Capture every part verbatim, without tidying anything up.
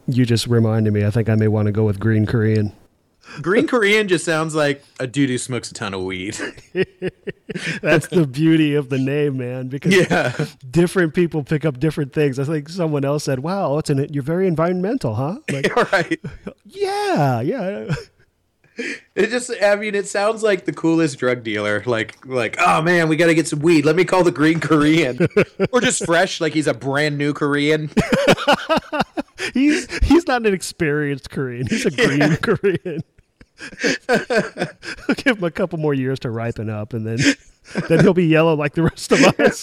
You just reminded me. I think I may want to go with Green Korean. Green Korean just sounds like a dude who smokes a ton of weed. That's the beauty of the name, man, because yeah. different people pick up different things. I think someone else said, wow, it's an, you're very environmental, huh? Like, right. Yeah, yeah. It just, I mean, it sounds like the coolest drug dealer. Like, like, oh man, we got to get some weed. Let me call the Green Korean. Or just fresh, like he's a brand new Korean. he's he's not an experienced Korean. He's a Green yeah. Korean. I'll give him a couple more years to ripen up, and then then he'll be yellow like the rest of us.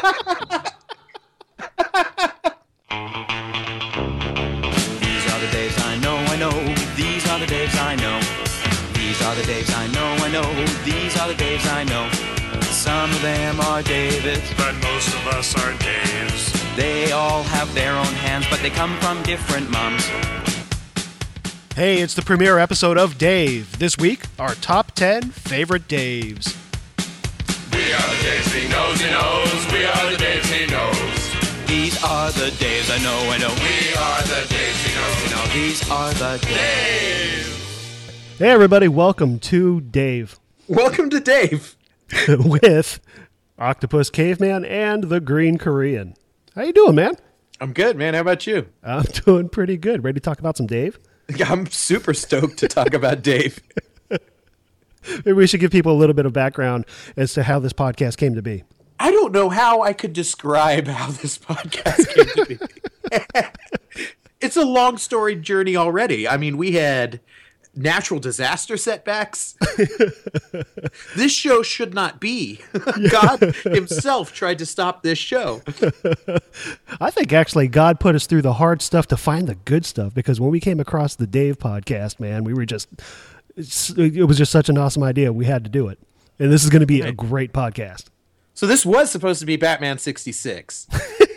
These are the days I know, I know. These are the days I know. These are the days I know, I know. These are the days I know. Some of them are Davids, but most of us are Daves. They all have their own hands, but they come from different moms. Hey, it's the premiere episode of Dave. This week, our top ten favorite Daves. We are the Daves he knows he knows. We are the Daves he knows. These are the Daves I know, I know. We are the Daves he knows he knows. These are the Daves. Hey, everybody. Welcome to Dave. Welcome to Dave. With Octopus Caveman and the Green Korean. How you doing, man? I'm good, man. How about you? I'm doing pretty good. Ready to talk about some Dave? Yeah, I'm super stoked to talk about Dave. Maybe we should give people a little bit of background as to how this podcast came to be. I don't know how I could describe how this podcast came to be. It's a long story journey already. I mean, we had natural disaster setbacks. This show should not be. God himself tried to stop this show. I think actually God put us through the hard stuff to find the good stuff, because when we came across the Dave podcast, man, we were just, it was just such an awesome idea. We had to do it. And this is going to be a great podcast. So this was supposed to be Batman sixty-six.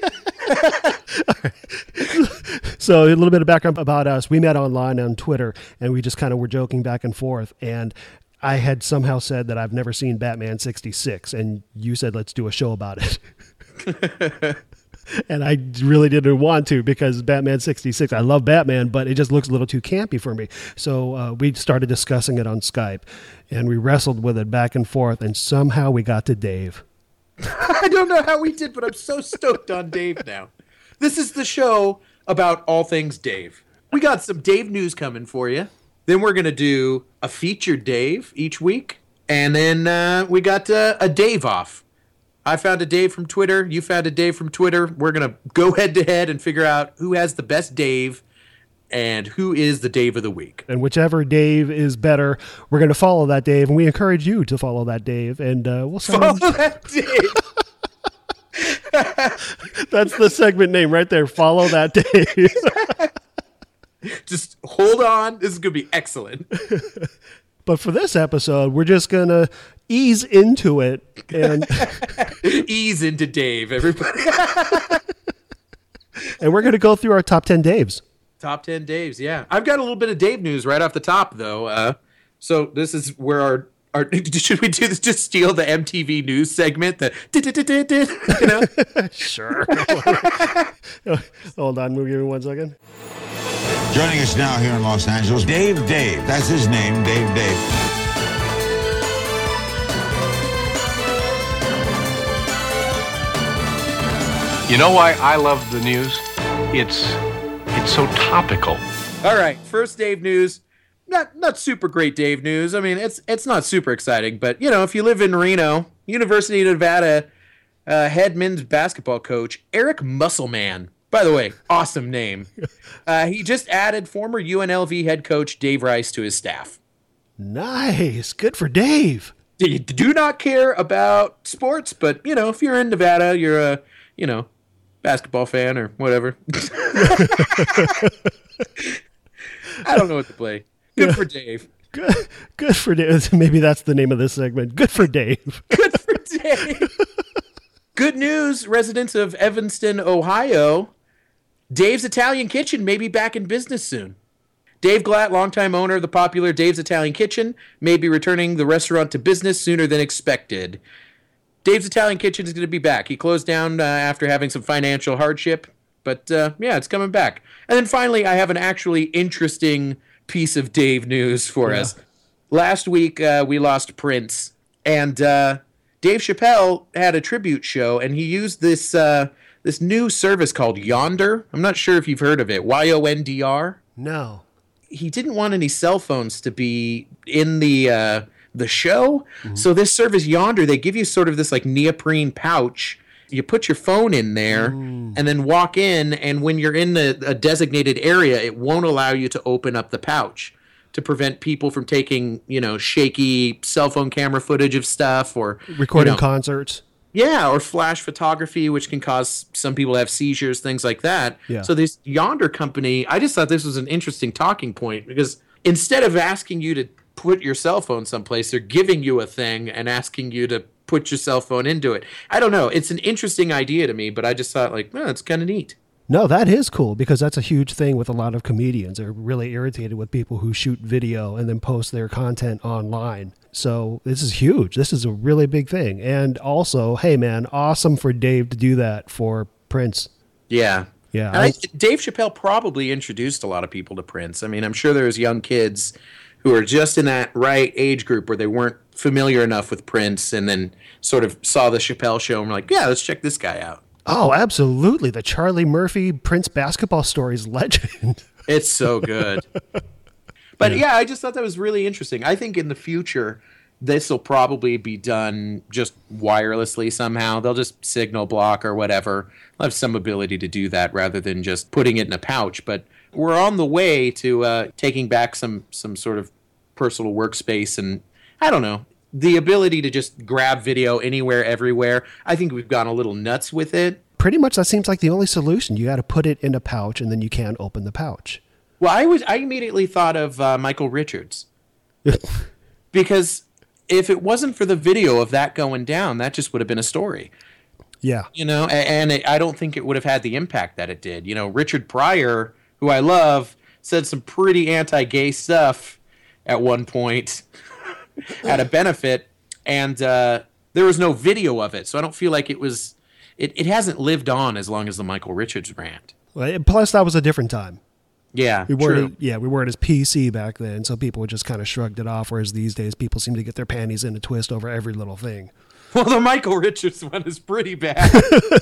So a little bit of background about us. We met online on Twitter, and we just kind of were joking back and forth. And I had somehow said that I've never seen Batman sixty-six, and you said, let's do a show about it. And I really didn't want to, because Batman sixty-six, I love Batman, but it just looks a little too campy for me. So uh, we started discussing it on Skype, and we wrestled with it back and forth, and somehow we got to Dave. I don't know how we did, but I'm so stoked on Dave now. This is the show about all things Dave. We got some Dave news coming for you. Then we're going to do a featured Dave each week. And then uh, we got uh, a Dave off. I found a Dave from Twitter. You found a Dave from Twitter. We're going to go head to head and figure out who has the best Dave and who is the Dave of the week. And whichever Dave is better, we're going to follow that Dave. And we encourage you to follow that Dave. And uh, we'll send follow him. That Dave. That's the segment name right there. Follow that Dave. Just hold on. This is going to be excellent. But for this episode, we're just going to ease into it. And ease into Dave, everybody. And we're going to go through our top ten Daves. Top ten Daves, yeah. I've got a little bit of Dave news right off the top, though. Uh, so this is where our, our should we do this? Just steal the M T V news segment? The you know? Sure. Hold on, give me one second. Joining us now here in Los Angeles, Dave Dave. That's his name, Dave Dave. You know why I love the news? It's it's so topical. All right, first Dave news. Not not super great Dave news. I mean, it's it's not super exciting, but you know, if you live in Reno, University of Nevada, uh, head men's basketball coach Eric Musselman. By the way, awesome name. Uh, he just added former U N L V head coach Dave Rice to his staff. Nice, good for Dave. You do not care about sports, but you know, if you're in Nevada, you're a you know basketball fan or whatever. I don't know what to play. Good yeah. for Dave. Good, good for Dave. Maybe that's the name of this segment. Good for Dave. Good for Dave. Good news, residents of Evanston, Ohio. Dave's Italian Kitchen may be back in business soon. Dave Glatt, longtime owner of the popular Dave's Italian Kitchen, may be returning the restaurant to business sooner than expected. Dave's Italian Kitchen is going to be back. He closed down uh, after having some financial hardship, but uh, yeah, it's coming back. And then finally, I have an actually interesting piece of Dave news for Yeah. us. Last week, uh, we lost Prince, and uh, Dave Chappelle had a tribute show, and he used this uh, this new service called Yonder. I'm not sure if you've heard of it. Y O N D R. No. He didn't want any cell phones to be in the uh, the show, so this service Yonder, they give you sort of this like neoprene pouch. You put your phone in there and then walk in, and when you're in the, a designated area, it won't allow you to open up the pouch to prevent people from taking, you know, shaky cell phone camera footage of stuff or Recording you know, concerts. yeah, or flash photography, which can cause some people to have seizures, things like that. Yeah. So this Yonder company, I just thought this was an interesting talking point because instead of asking you to put your cell phone someplace, they're giving you a thing and asking you to put your cell phone into it. I don't know. It's an interesting idea to me, but I just thought like, oh, it's kind of neat. No, that is cool because that's a huge thing with a lot of comedians. They're really irritated with people who shoot video and then post their content online. So this is huge. This is a really big thing. And also, hey man, awesome for Dave to do that for Prince. Yeah. Yeah. And I, Dave Chappelle probably introduced a lot of people to Prince. I mean, I'm sure there's young kids who are just in that right age group where they weren't familiar enough with Prince and then sort of saw the Chappelle show and were like, yeah, let's check this guy out. Oh, absolutely. The Charlie Murphy Prince basketball story is legend. It's so good. But yeah, I just thought that was really interesting. I think in the future, this will probably be done just wirelessly somehow. They'll just signal block or whatever. They'll have some ability to do that rather than just putting it in a pouch. But we're on the way to uh, taking back some some sort of personal workspace. And I don't know, the ability to just grab video anywhere, everywhere. I think we've gone a little nuts with it. Pretty much that seems like the only solution. You got to put it in a pouch and then you can't open the pouch. Well, I was I immediately thought of uh, Michael Richards. Because if it wasn't for the video of that going down, that just would have been a story. Yeah. You know, a- and it, I don't think it would have had the impact that it did. You know, Richard Pryor, who I love, said some pretty anti-gay stuff at one point at a benefit, and uh, there was no video of it, so I don't feel like it was. It, it hasn't lived on as long as the Michael Richards rant. Well, plus, that was a different time. Yeah, We true. weren't, yeah, we weren't as P C back then, so people just kind of shrugged it off. Whereas these days, people seem to get their panties in a twist over every little thing. Well, the Michael Richards one is pretty bad.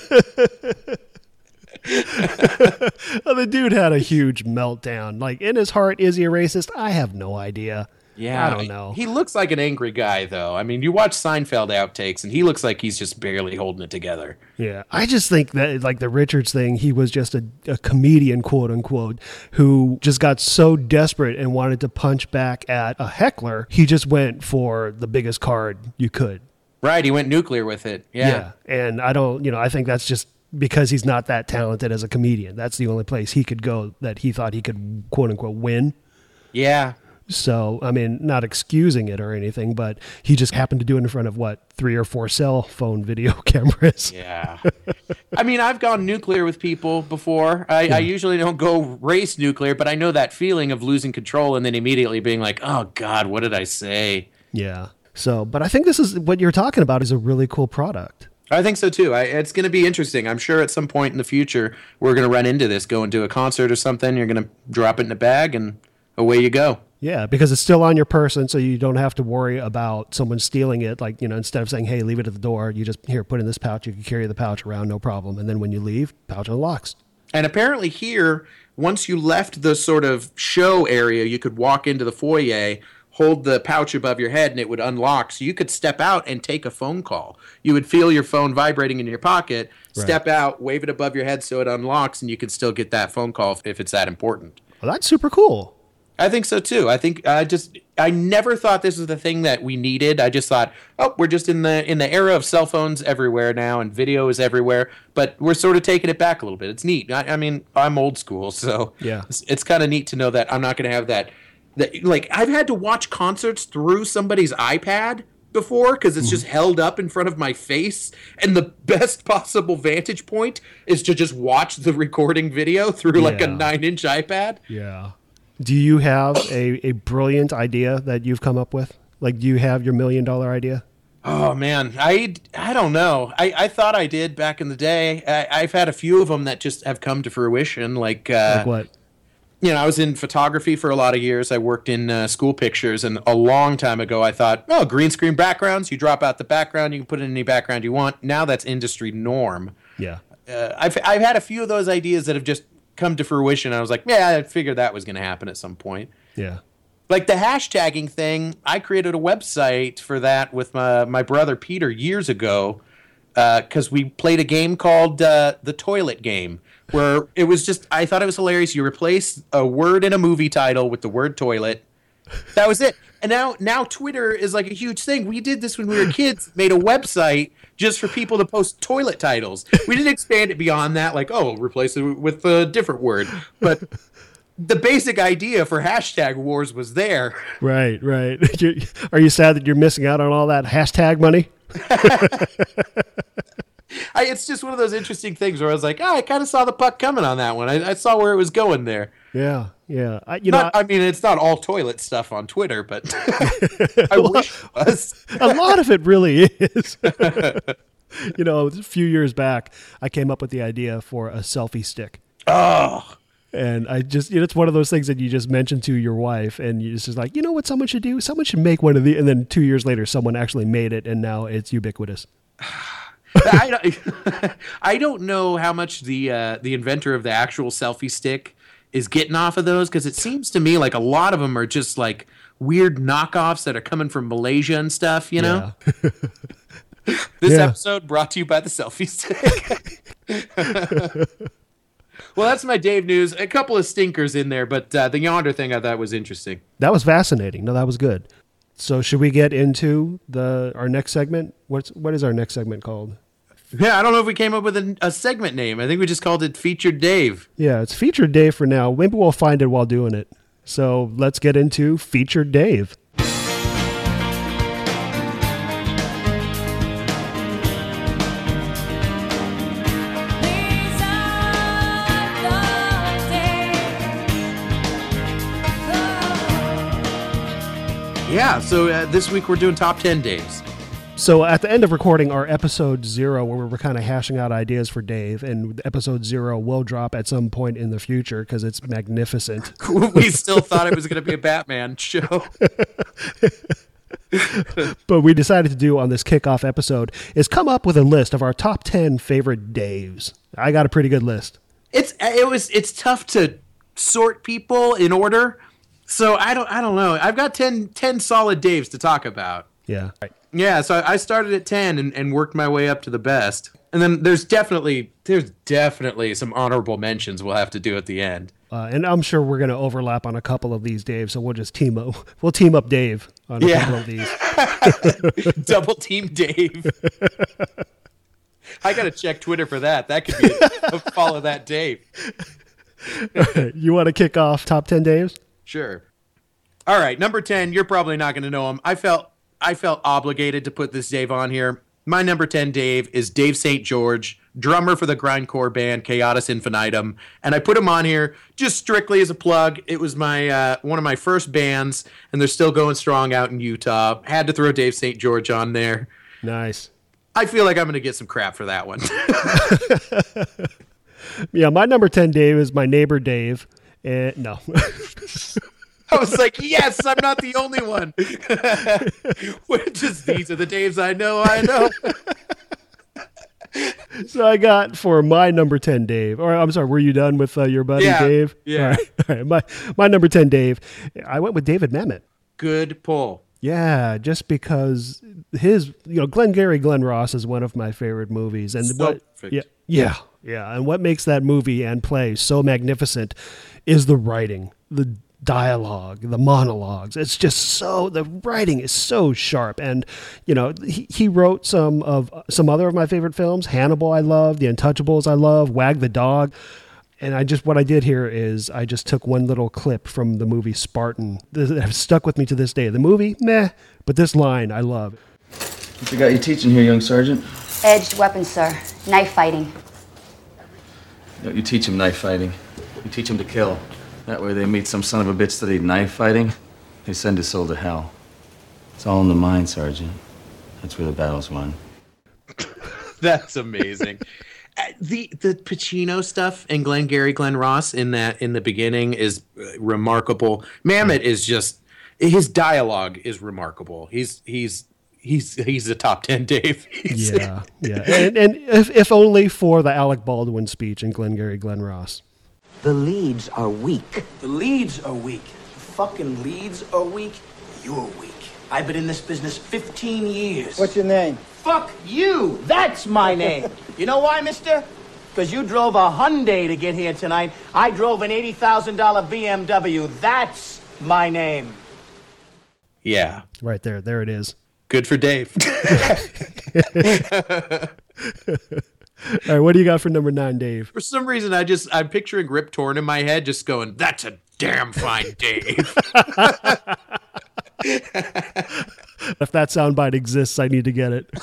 Well, the dude had a huge meltdown. Like in his heart, is he a racist? I have no idea. Yeah, I don't know. He looks like an angry guy, though. I mean, you watch Seinfeld outtakes, and he looks like he's just barely holding it together. Yeah, I just think that like the Richards thing, he was just a, a comedian, quote unquote, who just got so desperate and wanted to punch back at a heckler. He just went for the biggest card you could. Right, he went nuclear with it. Yeah. And I don't, you know, I think that's just because he's not that talented as a comedian. That's the only place he could go that he thought he could, quote unquote, win. Yeah. So, I mean, not excusing it or anything, but he just happened to do it in front of what, three or four cell phone video cameras. Yeah. I mean, I've gone nuclear with people before. I, yeah. I usually don't go race nuclear, but I know that feeling of losing control and then immediately being like, oh, God, what did I say? Yeah. So, but I think this is what you're talking about is a really cool product. I think so, too. I, it's going to be interesting. I'm sure at some point in the future, we're going to run into this, going to a concert or something. You're going to drop it in a bag and away you go. Yeah, because it's still on your person, so you don't have to worry about someone stealing it. Like, you know, instead of saying, hey, leave it at the door, you just, here, put in this pouch. You can carry the pouch around, no problem. And then when you leave, pouch unlocks. And apparently here, once you left the sort of show area, you could walk into the foyer, hold the pouch above your head, and it would unlock. So you could step out and take a phone call. You would feel your phone vibrating in your pocket, Right. Step out, wave it above your head so it unlocks, and you can still get that phone call if it's that important. Well, that's super cool. I think so too. I think I just I never thought this was the thing that we needed. I just thought, oh, we're just in the in the era of cell phones everywhere now, and video is everywhere. But we're sort of taking it back a little bit. It's neat. I, I mean, I'm old school, so Yeah. it's, it's kind of neat to know that I'm not going to have that. That like I've had to watch concerts through somebody's iPad before because it's just held up in front of my face, and the best possible vantage point is to just watch the recording video through like a Yeah. nine-inch iPad. Yeah. Do you have a, a brilliant idea that you've come up with? Like, do you have your million dollar idea? Oh man, I, I don't know. I, I thought I did back in the day. I, I've had a few of them that just have come to fruition. Like, uh, Like what? you know, I was in photography for a lot of years. I worked in uh, school pictures, and a long time ago I thought, oh, green screen backgrounds, you drop out the background, you can put in any background you want. Now that's industry norm. Yeah. Uh, I've, I've had a few of those ideas that have just come to fruition. I was like, yeah, I figured that was going to happen at some point. Yeah. Like the hashtagging thing, I created a website for that with my, my brother Peter years ago because uh, we played a game called uh, The Toilet Game, where it was just, I thought it was hilarious. You replace a word in a movie title with the word toilet. That was it. And now now Twitter is like a huge thing. We did this when we were kids, made a website just for people to post toilet titles. We didn't expand it beyond that, like, oh, replace it with a different word. But the basic idea for hashtag wars was there. Right, right. You're, are you sad that you're missing out on all that hashtag money? I, it's just one of those interesting things where I was like, oh, I kind of saw the puck coming on that one. I, I saw where it was going there. Yeah, yeah. I, you Not, know, I, I mean, it's not all toilet stuff on Twitter, but I wish it was. A lot of it really is. You know, a few years back, I came up with the idea for a selfie stick. Oh. And I just, you know, it's one of those things that you just mention to your wife, and you just like, you know what someone should do? Someone should make one of these. And then two years later, someone actually made it, and now it's ubiquitous. I, don't, I don't know how much the uh, the inventor of the actual selfie stick is getting off of those, because it seems to me like a lot of them are just like weird knockoffs that are coming from Malaysia and stuff, you know? Yeah. This Yeah. episode brought to you by the selfie stick. Well, that's my Dave news. A couple of stinkers in there, but uh, the Yonder thing I thought was interesting. That was fascinating. No, that was good. So should we get into the our next segment? What's what is our next segment called? Yeah, I don't know if we came up with a, a segment name. I think we just called it Featured Dave. Yeah, it's Featured Dave for now. Maybe we'll find it while doing it. So let's get into Featured Dave. Yeah, so uh, this week we're doing top ten Daves. So at the end of recording our episode zero, where we were kind of hashing out ideas for Dave, and episode zero will drop at some point in the future because it's magnificent. We still thought it was going to be a Batman show. But we decided to do on this kickoff episode is come up with a list of our top ten favorite Daves. I got a pretty good list. It's it was it's tough to sort people in order. So I don't I don't know. I've got ten, ten solid Daves to talk about. Yeah. Right. Yeah, so I started at ten and, and worked my way up to the best. And then there's definitely there's definitely some honorable mentions we'll have to do at the end. Uh, and I'm sure we're going to overlap on a couple of these, Dave. So we'll just team up. We'll team up Dave on a Yeah. couple of these. Double team Dave. I got to check Twitter for that. That could be a, a follow that Dave. You want to kick off top ten Daves? Sure. All right, number ten. You're probably not going to know him. I felt I felt obligated to put this Dave on here. My number ten Dave is Dave Saint George, drummer for the grindcore band Chaotis Infinitum, and I put him on here just strictly as a plug. It was my uh, one of my first bands, and they're still going strong out in Utah. Had to throw Dave Saint George on there. Nice. I feel like I'm going to get some crap for that one. Yeah, my number ten Dave is my neighbor Dave. And no. I was like, yes, I'm not the only one. We're just, these are the Daves I know, I know. So I got for my number ten Dave, or I'm sorry, were you done with uh, your buddy Yeah, Dave? yeah. All right, all right. My, my number ten Dave, I went with David Mamet. Good pull. Yeah, just because his, you know, Glengarry Glen Ross is one of my favorite movies. And So what, perfect. yeah, yeah, yeah. And what makes that movie and play so magnificent is the writing, the dialogue, the monologues. It's just so, the writing is so sharp. And, you know, he, he wrote some of some other of my favorite films. Hannibal I love, The Untouchables I love, Wag the Dog. And I just, what I did here is I just took one little clip from the movie Spartan that has stuck with me to this day. The movie, meh, but this line I love. What you got you teaching here, young sergeant? Edged weapons, sir. Knife fighting. You, know, you teach them knife fighting. You teach them to kill. That way they meet some son of a bitch that ain't knife fighting, they send his soul to hell. It's all in the mind, Sergeant. That's where the battle's won. That's amazing. the the Pacino stuff and Glengarry Glen Ross in that in the beginning is remarkable. Mamet is just his dialogue is remarkable. He's he's he's he's a top ten Dave. He's, yeah, yeah, and, and if if only for the Alec Baldwin speech in Glengarry Glen Ross. The leads are weak. The leads are weak. The fucking leads are weak. You're weak. I've been in this business fifteen years. What's your name? Fuck you! That's my name. You know why, mister? Because you drove a Hyundai to get here tonight. I drove an eighty thousand dollars B M W. That's my name. Yeah. Right there. There it is. Good for Dave. All right, what do you got for number nine, Dave? For some reason, I just, I'm picturing Rip Torn in my head just going, that's a damn fine Dave. If that soundbite exists, I need to get it.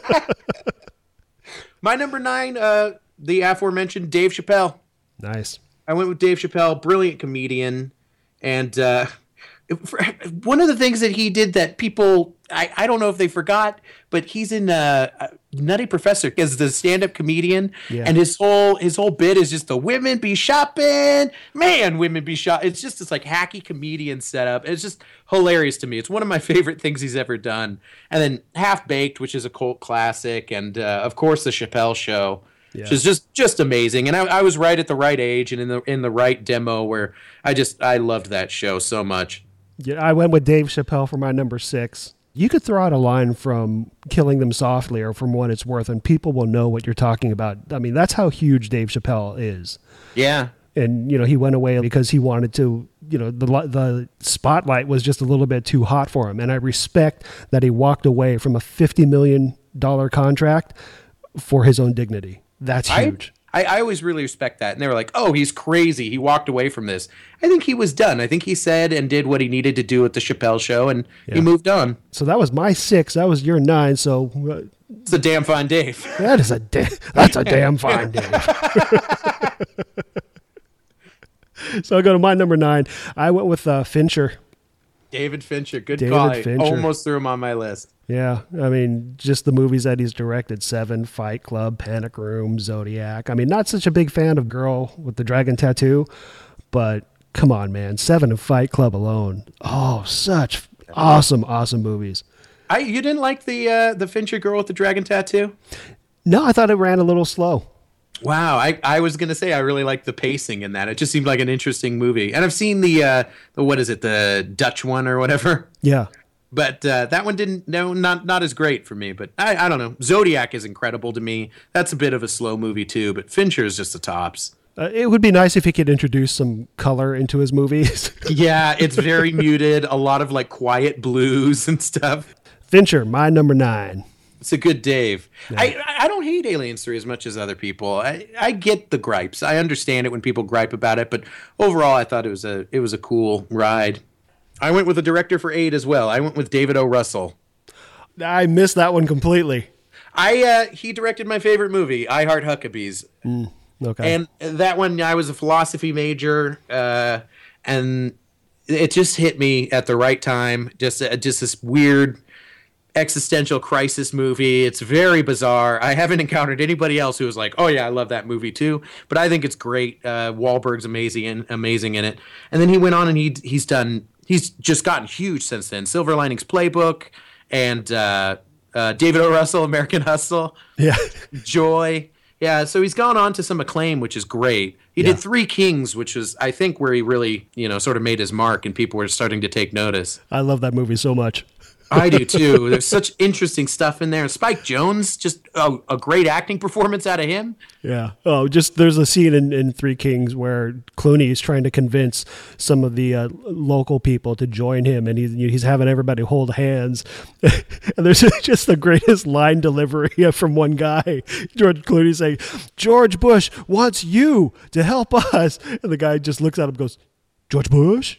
My number nine, uh, the aforementioned Dave Chappelle. Nice. I went with Dave Chappelle, brilliant comedian. And uh, one of the things that he did that people, I, I don't know if they forgot, but he's in uh, Nutty Professor as the stand-up comedian. Yeah. And his whole his whole bit is just the women be shopping. Man, women be shop. It's just this like hacky comedian setup. It's just hilarious to me. It's one of my favorite things he's ever done. And then Half Baked, which is a cult classic. And, uh, of course, The Chappelle Show. Yeah. Which is just, just amazing. And I, I was right at the right age and in the in the right demo where I just I loved that show so much. Yeah, I went with Dave Chappelle for my number six. You could throw out a line from Killing Them Softly or From What It's Worth, and people will know what you're talking about. I mean, that's how huge Dave Chappelle is. Yeah. And, you know, he went away because he wanted to, you know, the the spotlight was just a little bit too hot for him. And I respect that he walked away from a fifty million dollars contract for his own dignity. That's huge. I, I always really respect that. And they were like, oh, he's crazy. He walked away from this. I think he was done. I think he said and did what he needed to do at the Chappelle Show, and yeah. he moved on. So that was my six. That was your nine. So uh, it's a damn fine Dave. That is a da- that's a damn fine Dave. So I'll go to my number nine. I went with uh, Fincher. David Fincher. Good David call. Fincher. I almost threw him on my list. Yeah, I mean, just the movies that he's directed, Seven, Fight Club, Panic Room, Zodiac. I mean, not such a big fan of Girl with the Dragon Tattoo, but come on, man. Seven and Fight Club alone. Oh, such awesome, awesome movies. I You didn't like the uh, the Fincher Girl with the Dragon Tattoo? No, I thought it ran a little slow. Wow, I, I was going to say I really liked the pacing in that. It just seemed like an interesting movie. And I've seen the, uh, the what is it, the Dutch one or whatever? Yeah. But uh, that one didn't, no, not not as great for me. But I, I don't know. Zodiac is incredible to me. That's a bit of a slow movie too. But Fincher is just the tops. Uh, it would be nice if he could introduce some color into his movies. Yeah, it's very muted. A lot of like quiet blues and stuff. Fincher, my number nine. It's a good Dave. Yeah. I I don't hate Aliens three as much as other people. I, I get the gripes. I understand it when people gripe about it. But overall, I thought it was a it was a cool ride. I went with a director for eight as well. I went with David O. Russell. I missed that one completely. I uh, he directed my favorite movie, I Heart Huckabees. Mm, okay. And that one, I was a philosophy major, uh, and it just hit me at the right time. Just uh, just this weird existential crisis movie. It's very bizarre. I haven't encountered anybody else who was like, "Oh yeah, I love that movie too." But I think it's great. Uh, Wahlberg's amazing and amazing in it. And then he went on and he he's done. He's just gotten huge since then. Silver Linings Playbook and uh, uh, David O. Russell, American Hustle. Yeah. Joy. Yeah, so he's gone on to some acclaim, which is great. He yeah. did Three Kings, which was, I think, where he really, you know, sort of made his mark and people were starting to take notice. I love that movie so much. I do too. There's such interesting stuff in there. Spike Jonze, just oh, a great acting performance out of him. Yeah. Oh, just there's a scene in, in Three Kings where Clooney is trying to convince some of the uh, local people to join him, and he's he's having everybody hold hands. And there's just the greatest line delivery from one guy, George Clooney, saying, "George Bush wants you to help us," and the guy just looks at him and goes, "George Bush."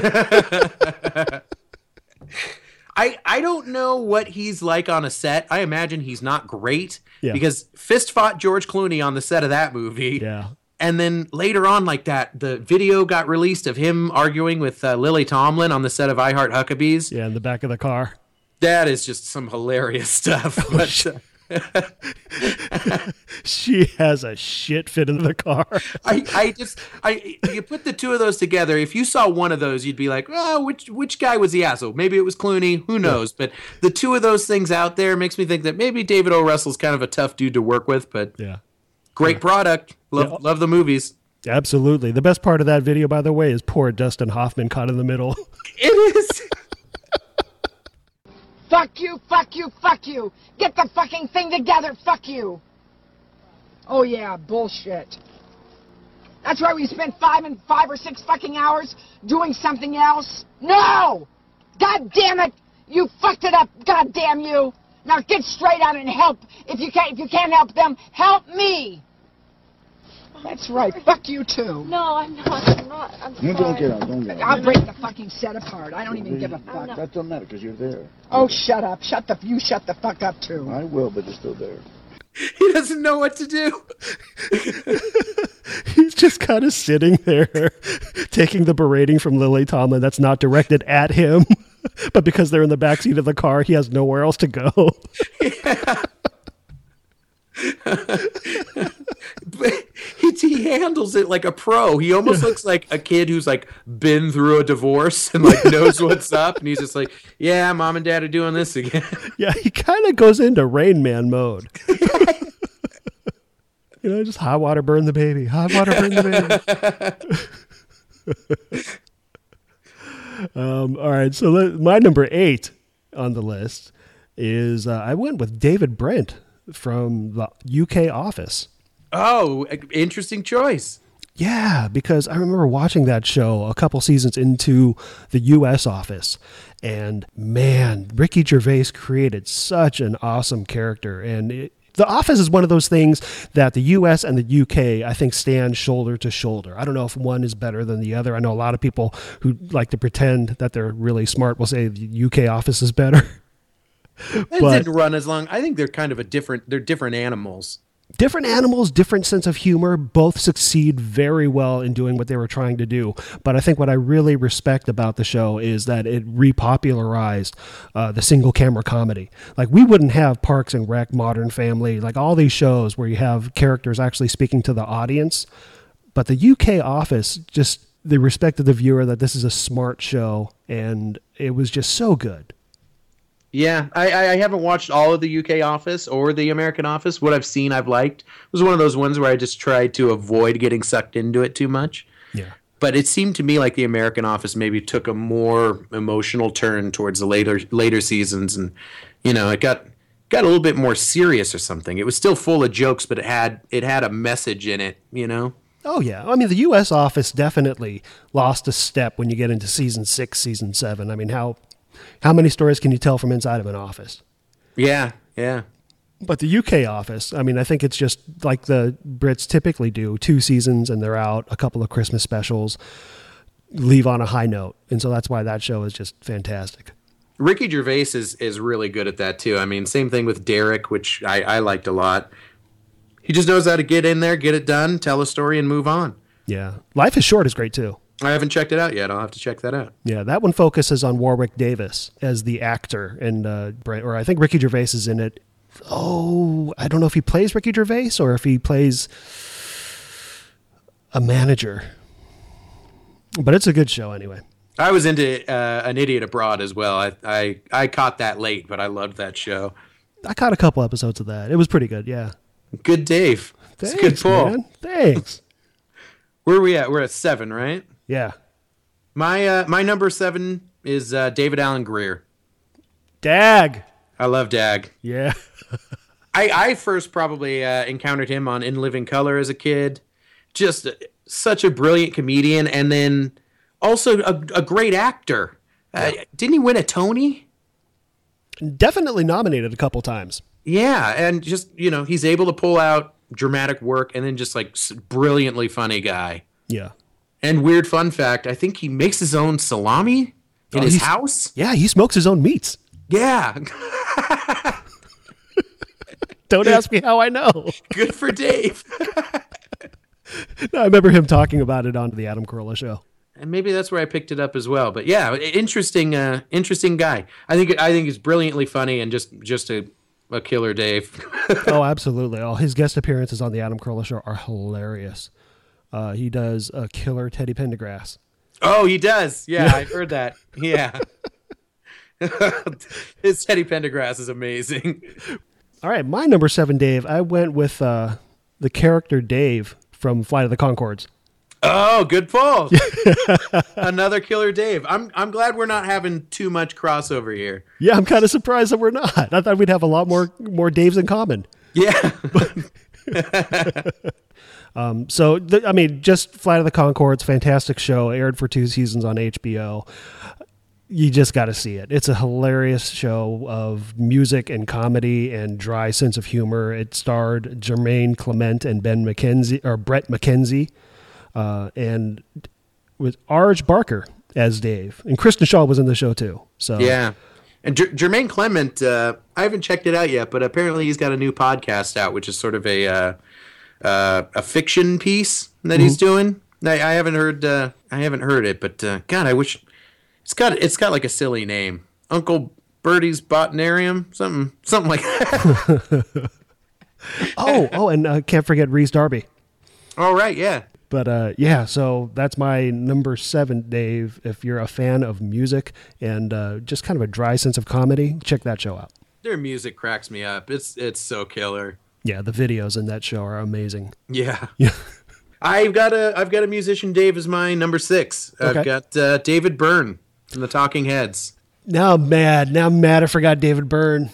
I, I don't know what he's like on a set. I imagine he's not great yeah. because fist fought George Clooney on the set of that movie. Yeah. And then later on, like that, the video got released of him arguing with uh, Lily Tomlin on the set of I Heart Huckabees. Yeah, in the back of the car. That is just some hilarious stuff. Oh, but, uh, She has a shit fit in the car. I, I just, I, you put the two of those together. If you saw one of those, you'd be like, oh, which, which guy was the asshole? Maybe it was Clooney. Who knows? But the two of those things out there makes me think that maybe David O. Russell's kind of a tough dude to work with, but yeah, great product. Love, Yeah. love the movies. Absolutely. The best part of that video, by the way, is poor Dustin Hoffman caught in the middle. It is. Fuck you, fuck you, fuck you. Get the fucking thing together, fuck you. Oh yeah, bullshit. That's why we spent five and five or six fucking hours doing something else. No! God damn it! You fucked it up, god damn you! Now get straight on and help. If you can't if you can't help them, help me! That's right, fuck you too. No, I'm not. I'm not. I'm sorry. You don't get out. Don't get out. I'll break the fucking set apart. I don't even give a fuck. That doesn't matter because you're there. Oh, shut up. Shut the you shut the fuck up too. I will, but you're still there. He doesn't know what to do. He's just kind of sitting there taking the berating from Lily Tomlin that's not directed at him. But because they're in the backseat of the car, he has nowhere else to go. Yeah. But he, he handles it like a pro. He almost looks like a kid who's like been through a divorce and like knows what's up. And he's just like, yeah, mom and dad are doing this again. Yeah, he kind of goes into Rain Man mode. You know, just hot water burn the baby. Hot water burn the baby. um, all right, so let, my number eight on the list is uh, I went with David Brent from the U K Office. Oh, interesting choice. Yeah, because I remember watching that show a couple seasons into the U S Office. And man, Ricky Gervais created such an awesome character. And it, The Office is one of those things that the U S and the U K, I think, stand shoulder to shoulder. I don't know if one is better than the other. I know a lot of people who like to pretend that they're really smart will say the U K Office is better. It But- didn't run as long. I think they're kind of a different, they're different animals. Different animals, different sense of humor, both succeed very well in doing what they were trying to do. But I think what I really respect about the show is that it repopularized uh, the single camera comedy. Like, we wouldn't have Parks and Rec, Modern Family, like all these shows where you have characters actually speaking to the audience. But the U K Office, just they respected the viewer that this is a smart show, and it was just so good. Yeah, I, I haven't watched all of the U K Office or the American Office. What I've seen, I've liked. It was one of those ones where I just tried to avoid getting sucked into it too much. Yeah. But it seemed to me like the American Office maybe took a more emotional turn towards the later later seasons, and you know, it got got a little bit more serious or something. It was still full of jokes, but it had it had a message in it, you know. Oh, yeah. I mean, the U S Office definitely lost a step when you get into season six, season seven. I mean, how how many stories can you tell from inside of an office? Yeah, yeah. But the U K Office, I mean, I think it's just like the Brits typically do, two seasons and they're out, a couple of Christmas specials, leave on a high note. And so that's why that show is just fantastic. Ricky Gervais is, is really good at that, too. I mean, same thing with Derek, which I, I liked a lot. He just knows how to get in there, get it done, tell a story, and move on. Yeah. Life is Short is great, too. I haven't checked it out yet. I'll have to check that out. Yeah, that one focuses on Warwick Davis as the actor. And uh, or I think Ricky Gervais is in it. Oh, I don't know if he plays Ricky Gervais or if he plays a manager. But it's a good show anyway. I was into uh, An Idiot Abroad as well. I, I I caught that late, but I loved that show. I caught a couple episodes of that. It was pretty good, yeah. Good Dave. Thanks, It's a good pull. man. Thanks. Where are we at? We're at seven, right? Yeah. My uh, my number seven is uh, David Alan Grier. Dag. I love Dag. Yeah. I, I first probably uh, encountered him on In Living Color as a kid. Just uh, such a brilliant comedian, and then also a, a great actor. Uh, didn't he win a Tony? Definitely nominated a couple times. Yeah, and just, you know, he's able to pull out dramatic work and then just like brilliantly funny guy. Yeah. And weird fun fact, I think he makes his own salami in Oh, his he's- house. Yeah, he smokes his own meats. Yeah. Don't ask me how I know. Good for Dave. No, I remember him talking about it on the Adam Carolla show. And maybe that's where I picked it up as well. But yeah, interesting, uh, interesting guy. I think I think he's brilliantly funny and just just a a killer Dave. Oh, absolutely. All his guest appearances on the Adam Carolla Show are hilarious. Uh, he does a killer Teddy Pendergrass. Oh, he does. Yeah, I heard that. Yeah. His Teddy Pendergrass is amazing. All right, my number seven, Dave. I went with uh, the character Dave from Flight of the Conchords. Oh, good pull. Another killer Dave. I'm I'm glad we're not having too much crossover here. Yeah, I'm kind of surprised that we're not. I thought we'd have a lot more more Daves in common. Yeah. um, so, th- I mean, just Flight of the Conchords, fantastic show, aired for two seasons on H B O. You just got to see it. It's a hilarious show of music and comedy and dry sense of humor. It starred Jermaine Clement and Ben McKenzie, or Brett McKenzie. Uh, and with Arj Barker as Dave, and Kristen Shaw was in the show too. So yeah, and J- Jermaine Clement, uh, I haven't checked it out yet, but apparently he's got a new podcast out, which is sort of a uh, uh, a fiction piece that mm-hmm. he's doing. I, I haven't heard, uh, I haven't heard it, but uh, God, I wish it's got it's got like a silly name, Uncle Bertie's Botanarium, something something like that. oh, oh, and uh, can't forget Rhys Darby. All right, yeah. But uh, yeah, so that's my number seven, Dave. If you're a fan of music and uh, just kind of a dry sense of comedy, check that show out. Their music cracks me up. It's it's so killer. Yeah, the videos in that show are amazing. Yeah. Yeah. I've got a I've got a musician. Dave is my number six. Okay. I've got uh, David Byrne from the Talking Heads. Now I'm mad. Now I'm mad I forgot David Byrne.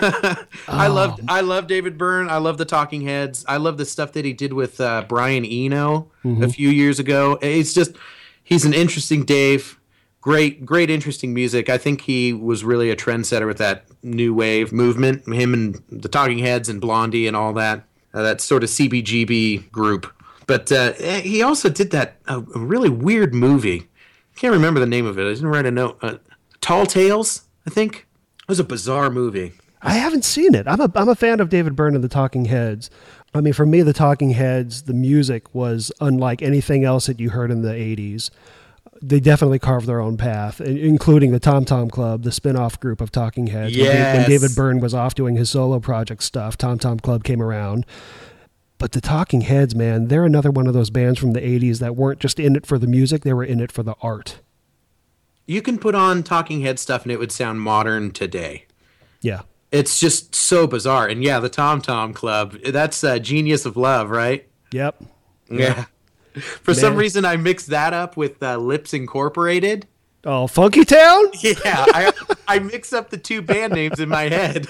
I love I love David Byrne. I love the Talking Heads. I love the stuff that he did with uh, Brian Eno mm-hmm. a few years ago. It's just he's an interesting Dave. Great, great, interesting music. I think he was really a trendsetter with that new wave movement. Him and the Talking Heads and Blondie and all that. Uh, that sort of C B G B group. But uh, he also did that uh, a really weird movie. I can't remember the name of it. I didn't write a note. Uh, Tall Tales, I think. It was a bizarre movie. I haven't seen it. I'm a I'm a fan of David Byrne and the Talking Heads. I mean, for me, the Talking Heads, the music was unlike anything else that you heard in the eighties. They definitely carved their own path, including the Tom Tom Club, the spin-off group of Talking Heads. Yes. When David Byrne was off doing his solo project stuff, Tom Tom Club came around. But the Talking Heads, man, they're another one of those bands from the eighties that weren't just in it for the music, they were in it for the art. You can put on Talking Head stuff and it would sound modern today. Yeah. It's just so bizarre. And yeah, the Tom Tom Club, that's uh, Genius of Love, right? Yep. Yeah. For Man. some reason, I mixed that up with uh, Lips Incorporated. Oh, Funky Town? Yeah, I, I mix up the two band names in my head.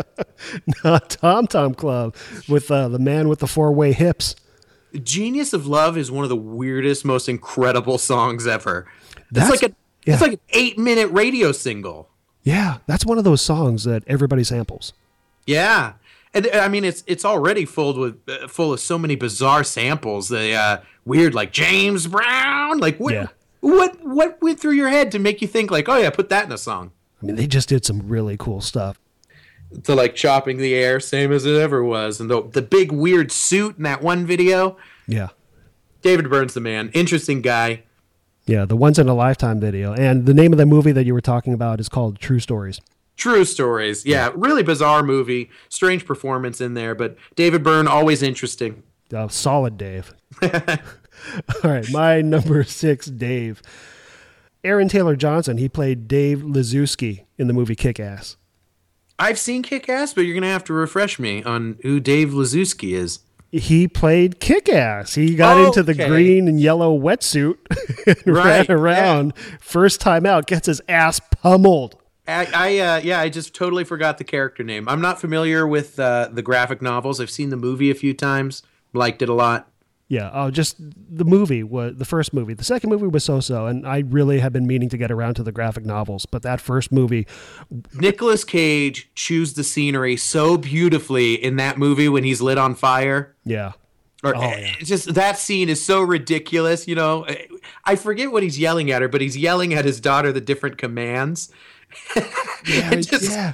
No, Tom Tom Club with uh, the man with the four-way hips. Genius of Love is one of the weirdest, most incredible songs ever. That's it's like a yeah. it's like an eight-minute radio single. Yeah, that's one of those songs that everybody samples. Yeah, and I mean it's it's already full with uh, full of so many bizarre samples. The uh, weird like James Brown, like what yeah. what what went through your head to make you think like, oh yeah, put that in a song? I mean, they just did some really cool stuff. To like Chopping the Air, same as it ever was, and the the big weird suit in that one video. Yeah, David Byrne's the man. Interesting guy. Yeah, the Once in a Lifetime video. And the name of the movie that you were talking about is called True Stories. True Stories. Yeah, really bizarre movie. Strange performance in there, but David Byrne, always interesting. Oh, solid Dave. All right, my number six, Dave. Aaron Taylor Johnson, he played Dave Liszewski in the movie Kick-Ass. I've seen Kick-Ass, but you're going to have to refresh me on who Dave Liszewski is. He played Kick-Ass. He got oh, into the okay. green and yellow wetsuit and right, ran around. Yeah. First time out, gets his ass pummeled. I, I uh, yeah, I just totally forgot the character name. I'm not familiar with uh, the graphic novels. I've seen the movie a few times. Liked it a lot. Yeah, oh, just the movie was the first movie. The second movie was so-so, and I really have been meaning to get around to the graphic novels. But that first movie, Nicolas Cage chews the scenery so beautifully in that movie when he's lit on fire. Yeah, or oh, yeah. It's just that scene is so ridiculous. You know, I forget what he's yelling at her, but he's yelling at his daughter the different commands. Yeah, just, yeah.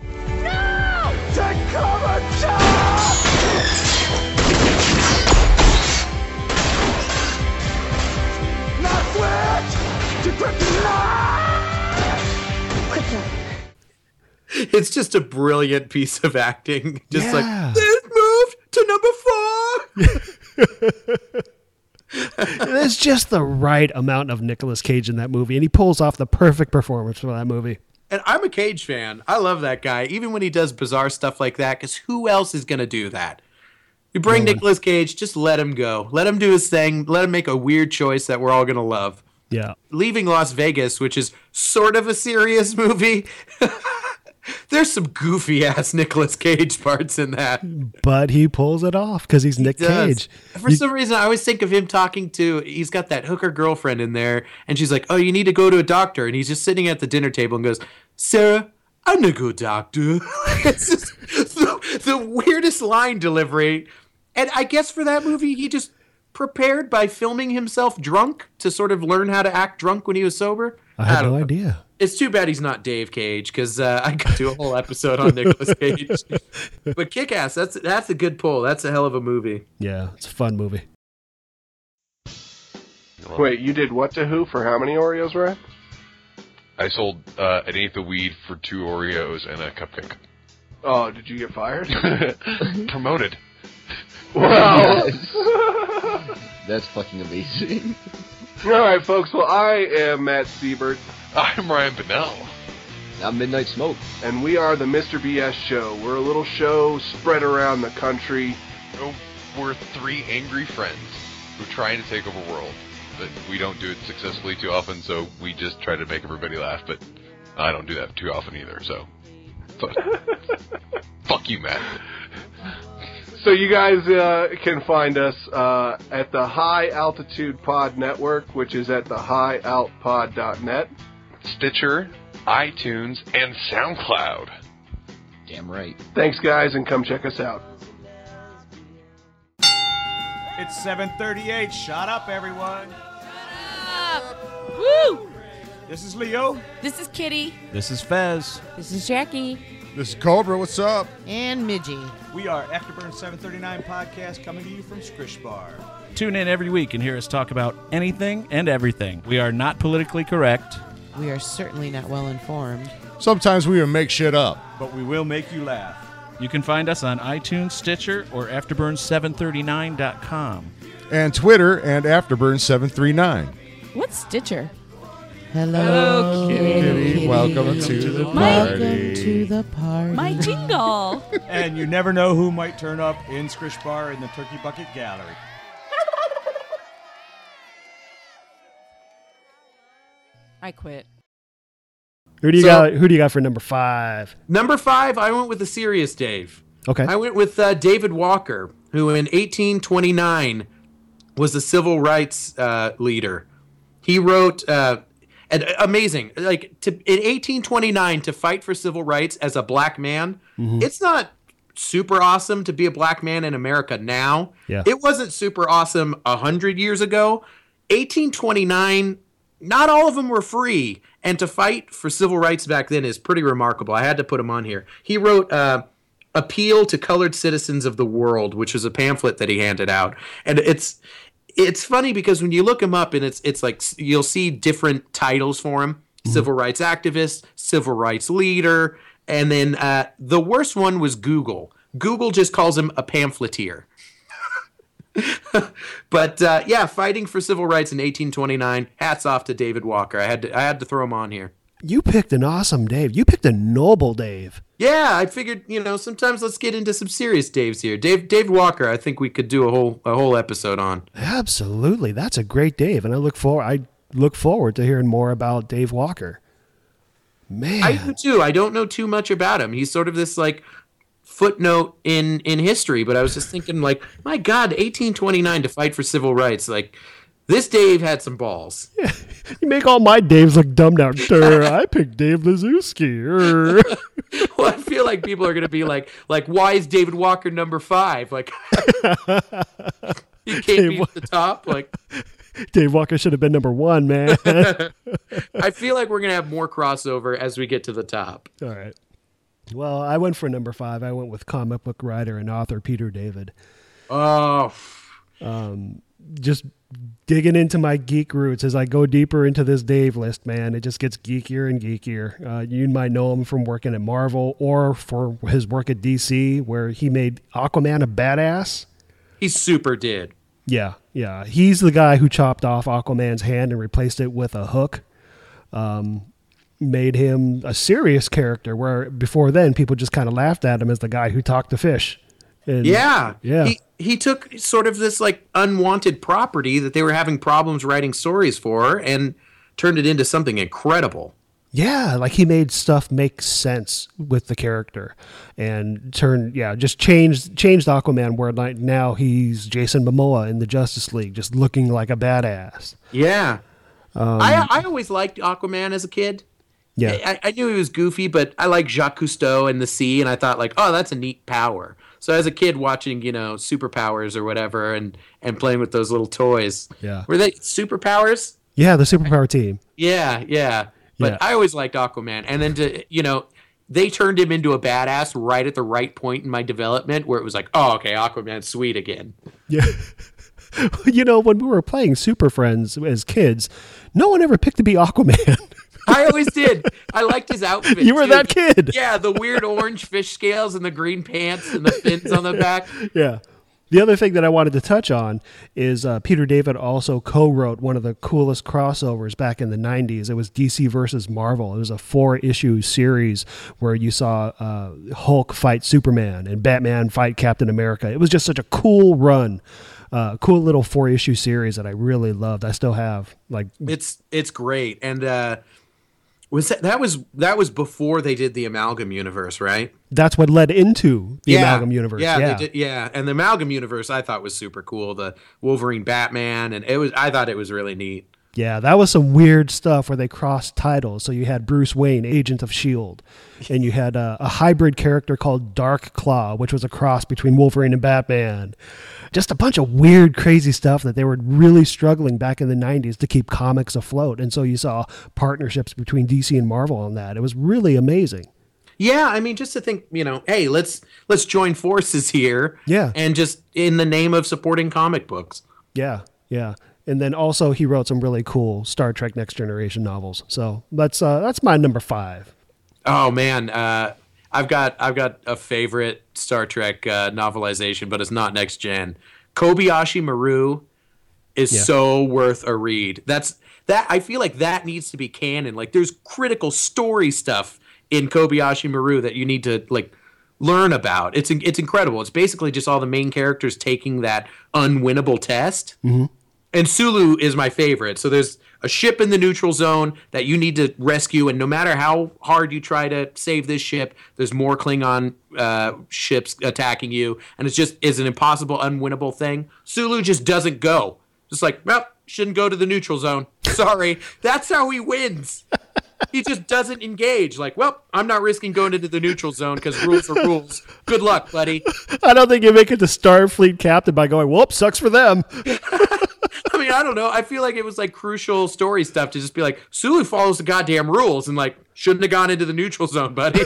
No! Take cover, John! It's just a brilliant piece of acting. Just Yeah. like, this moved to number four. There's just the right amount of Nicolas Cage in that movie, and he pulls off the perfect performance for that movie. And I'm a Cage fan. I love that guy, even when he does bizarre stuff like that, because who else is going to do that? You bring No one. Nicolas Cage, just let him go. Let him do his thing. Let him make a weird choice that we're all going to love. Yeah. Leaving Las Vegas, which is sort of a serious movie. There's some goofy ass Nicolas Cage parts in that. But he pulls it off because he's Nick Does. Cage. For You- some reason, I always think of him talking to, he's got that hooker girlfriend in there, and she's like, oh, you need to go to a doctor. And he's just sitting at the dinner table and goes, Sarah, I'm going to go doctor. It's just the, the weirdest line delivery. And I guess for that movie, he just prepared by filming himself drunk to sort of learn how to act drunk when he was sober. I had don't no know. idea. It's too bad he's not Dave Cage, because uh, I could do a whole episode on Nicolas Cage. But Kick-Ass, that's that's a good pull. That's a hell of a movie. Yeah, it's a fun movie. Wait, you did what to who for how many Oreos, Ryan? I sold uh, an eighth of weed for two Oreos and a cupcake. Oh, did you get fired? Promoted. Wow. That's fucking amazing. All right, folks. Well, I am Matt Siebert. I'm Ryan Bennell. I'm Midnight Smoke. And we are the Mister B S Show. We're a little show spread around the country. Oh, we're three angry friends who are trying to take over the world. But we don't do it successfully too often, so we just try to make everybody laugh. But I don't do that too often either, so... Fuck, fuck you, Matt. So you guys uh, can find us uh, at the High Altitude Pod Network, which is at the high alt pod dot net. Stitcher, iTunes, and SoundCloud. Damn right. Thanks, guys, and come check us out. It's seven thirty-eight. Shut up, everyone. Woo! This is Leo. This is Kitty. This is Fez. This is Jackie. This is Cobra. What's up? And Midgie. We are Afterburn seven thirty-nine Podcast, coming to you from Scrish Bar. Tune in every week and hear us talk about anything and everything. We are not politically correct. We are certainly not well informed. Sometimes we will make shit up. But we will make you laugh. You can find us on iTunes, Stitcher, or afterburn seven thirty-nine dot com. And Twitter and Afterburn seven thirty-nine. What's Stitcher? Hello, Kitty. Kitty. Welcome to the party. Welcome to the party. My jingle. And you never know who might turn up in Scrish Bar in the Turkey Bucket Gallery. I quit. Who do you So- got? Who do you got for number five? Number five, I went with the serious Dave. Okay. I went with uh, David Walker, who in eighteen twenty-nine was a civil rights uh, leader. He wrote, uh, and amazing, like to, in eighteen twenty-nine to fight for civil rights as a black man. Mhm. It's not super awesome to be a black man in America now. Yeah. It wasn't super awesome a hundred years ago. eighteen twenty-nine, not all of them were free. And to fight for civil rights back then is pretty remarkable. I had to put him on here. He wrote uh, Appeal to Colored Citizens of the World, which was a pamphlet that he handed out. And it's it's funny because when you look him up, and it's it's like you'll see different titles for him. Mm-hmm. Civil rights activist, civil rights leader, and then uh, the worst one was Google. Google just calls him a pamphleteer. But uh, yeah, fighting for civil rights in eighteen twenty-nine. Hats off to David Walker. I had to, I had to throw him on here. You picked an awesome Dave. You picked a noble Dave. Yeah, I figured, you know, sometimes let's get into some serious Daves here. Dave Dave Walker, I think we could do a whole a whole episode on. Absolutely, that's a great Dave, and I look forward. I look forward to hearing more about Dave Walker. Man, I do too. I don't know too much about him. He's sort of this like footnote in in history, but I was just thinking, like, my God, eighteen twenty-nine to fight for civil rights. Like, this Dave had some balls. Yeah. You make all my Daves look dumb now. Durr, I picked Dave Lazuski. Well, I feel like people are going to be like, like, why is David Walker number five? Like, he can't Dave be Wa- at the top. Like, Dave Walker should have been number one, man. I feel like we're going to have more crossover as we get to the top. All right. Well, I went for number five. I went with comic book writer and author Peter David. Oh. Um, just digging into my geek roots as I go deeper into this Dave list, man. It just gets geekier and geekier. Uh, you might know him from working at Marvel or for his work at D C, where he made Aquaman a badass. He super did. Yeah, yeah. He's the guy who chopped off Aquaman's hand and replaced it with a hook. Um, made him a serious character, where before then people just kind of laughed at him as the guy who talked to fish. And, yeah. Yeah. He, he took sort of this like unwanted property that they were having problems writing stories for and turned it into something incredible. Yeah, like he made stuff make sense with the character and turned, yeah, just changed changed Aquaman where like now he's Jason Momoa in the Justice League, just looking like a badass. Yeah. Um, I I always liked Aquaman as a kid. Yeah. I, I knew he was goofy, but I like Jacques Cousteau and the sea, and I thought like, oh, that's a neat power. So as a kid watching, you know, superpowers or whatever and, and playing with those little toys. Yeah. Were they superpowers? Yeah, the superpower team. Yeah, yeah. But Yeah. I always liked Aquaman. And then to, you know, they turned him into a badass right at the right point in my development where it was like, oh, okay, Aquaman's sweet again. Yeah. You know, when we were playing Super Friends as kids, no one ever picked to be Aquaman. I always did. I liked his outfit. You were too. that kid. Yeah, the weird orange fish scales and the green pants and the fins on the back. Yeah. The other thing that I wanted to touch on is uh, Peter David also co-wrote one of the coolest crossovers back in the nineties. It was D C versus Marvel. It was a four-issue series where you saw uh, Hulk fight Superman and Batman fight Captain America. It was just such a cool run. Uh, cool little four-issue series that I really loved. I still have. Like It's it's great. And uh, was that, that was that was before they did the Amalgam Universe, right? That's what led into the yeah. Amalgam Universe. Yeah, Yeah, They did, yeah. And the Amalgam Universe I thought was super cool. The Wolverine Batman, and it was I thought it was really neat. Yeah, that was some weird stuff where they crossed titles. So you had Bruce Wayne, Agent of S H I E L D, and you had a, a hybrid character called Dark Claw, which was a cross between Wolverine and Batman. Just a bunch of weird, crazy stuff that they were really struggling back in the nineties to keep comics afloat. And so you saw partnerships between D C and Marvel on that. It was really amazing. Yeah, I mean, just to think, you know, hey, let's let's join forces here. Yeah. And just in the name of supporting comic books. Yeah, yeah. And then also he wrote some really cool Star Trek Next Generation novels. So that's uh, that's my number five. Oh man, uh, I've got I've got a favorite Star Trek uh, novelization, but it's not next gen. Kobayashi Maru is Yeah. so worth a read. That's that I feel like that needs to be canon. Like there's critical story stuff in Kobayashi Maru that you need to like learn about. It's it's incredible. It's basically just all the main characters taking that unwinnable test. Mm-hmm. And Sulu is my favorite. So there's a ship in the neutral zone that you need to rescue, and no matter how hard you try to save this ship, there's more Klingon uh, ships attacking you, and it's just is an impossible, unwinnable thing. Sulu just doesn't go. Just like, well, shouldn't go to the neutral zone. Sorry. That's how he wins. He just doesn't engage. Like, well, I'm not risking going into the neutral zone because rules are rules. Good luck, buddy. I don't think you make it to Starfleet captain by going, whoop, sucks for them. I mean, I don't know. I feel like it was like crucial story stuff to just be like, Sulu follows the goddamn rules and like, shouldn't have gone into the neutral zone, buddy.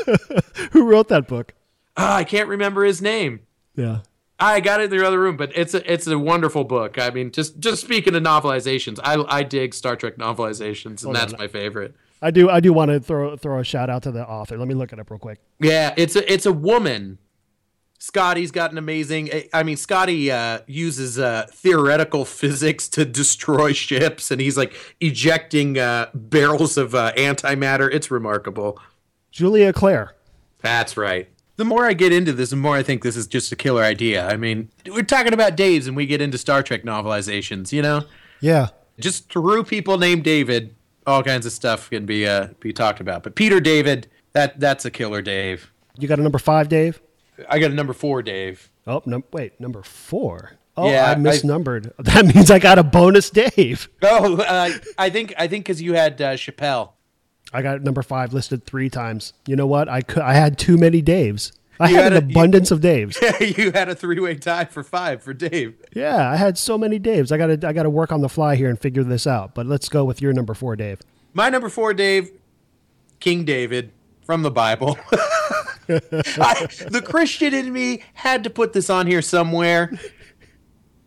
Who wrote that book? Oh, I can't remember his name. Yeah. I got it in the other room, but it's a it's a wonderful book. I mean, just just speaking of novelizations, I I dig Star Trek novelizations, and Hold that's on. my favorite. I do I do want to throw throw a shout out to the author. Let me look it up real quick. Yeah, it's a it's a woman. Scotty's got an amazing. I mean, Scotty uh, uses uh, theoretical physics to destroy ships, and he's like ejecting uh, barrels of uh, antimatter. It's remarkable. Julia Clare. That's right. The more I get into this, the more I think this is just a killer idea. I mean, we're talking about Daves, and we get into Star Trek novelizations. You know, Yeah. just through people named David, all kinds of stuff can be uh, be talked about. But Peter David, that that's a killer Dave. You got a number five, Dave? I got a number four, Dave. Oh, no, wait, number four. Oh, Yeah, I I- misnumbered. That means I got a bonus Dave. Oh, uh, I think I think because you had uh, Chappelle. I got number five listed three times. You know what? I could. I had too many Daves. I You had, had an a- you- abundance of Daves. You had a three-way tie for five for Dave. Yeah, I had so many Daves. I got to. I got to work on the fly here and figure this out. But let's go with your number four, Dave. My number four, Dave, King David from the Bible. I, the Christian in me had to put this on here somewhere.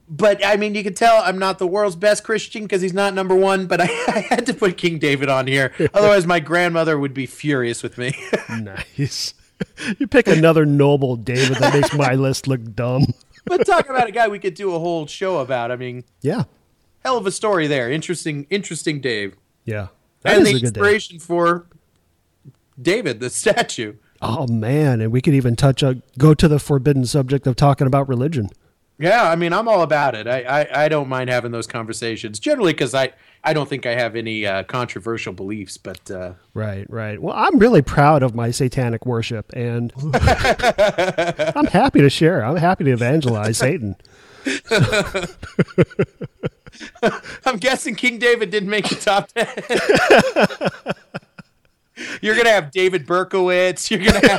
but I mean, you can tell I'm not the world's best Christian because he's not number one, but I, I had to put King David on here. Otherwise, my grandmother would be furious with me. Nice. You pick another noble David that makes my list look dumb. But talk about a guy we could do a whole show about. I mean, yeah. Hell of a story there. Interesting, interesting Dave. Yeah. That and is the a good day. inspiration for David, the statue. Oh, man. And we could even touch a, go to the forbidden subject of talking about religion. Yeah, I mean, I'm all about it. I, I, I don't mind having those conversations, generally because I, I don't think I have any uh, controversial beliefs. But uh... Right, right. Well, I'm really proud of my satanic worship, and I'm happy to share. I'm happy to evangelize Satan. I'm guessing King David didn't make the top ten. You're going to have David Berkowitz. You're going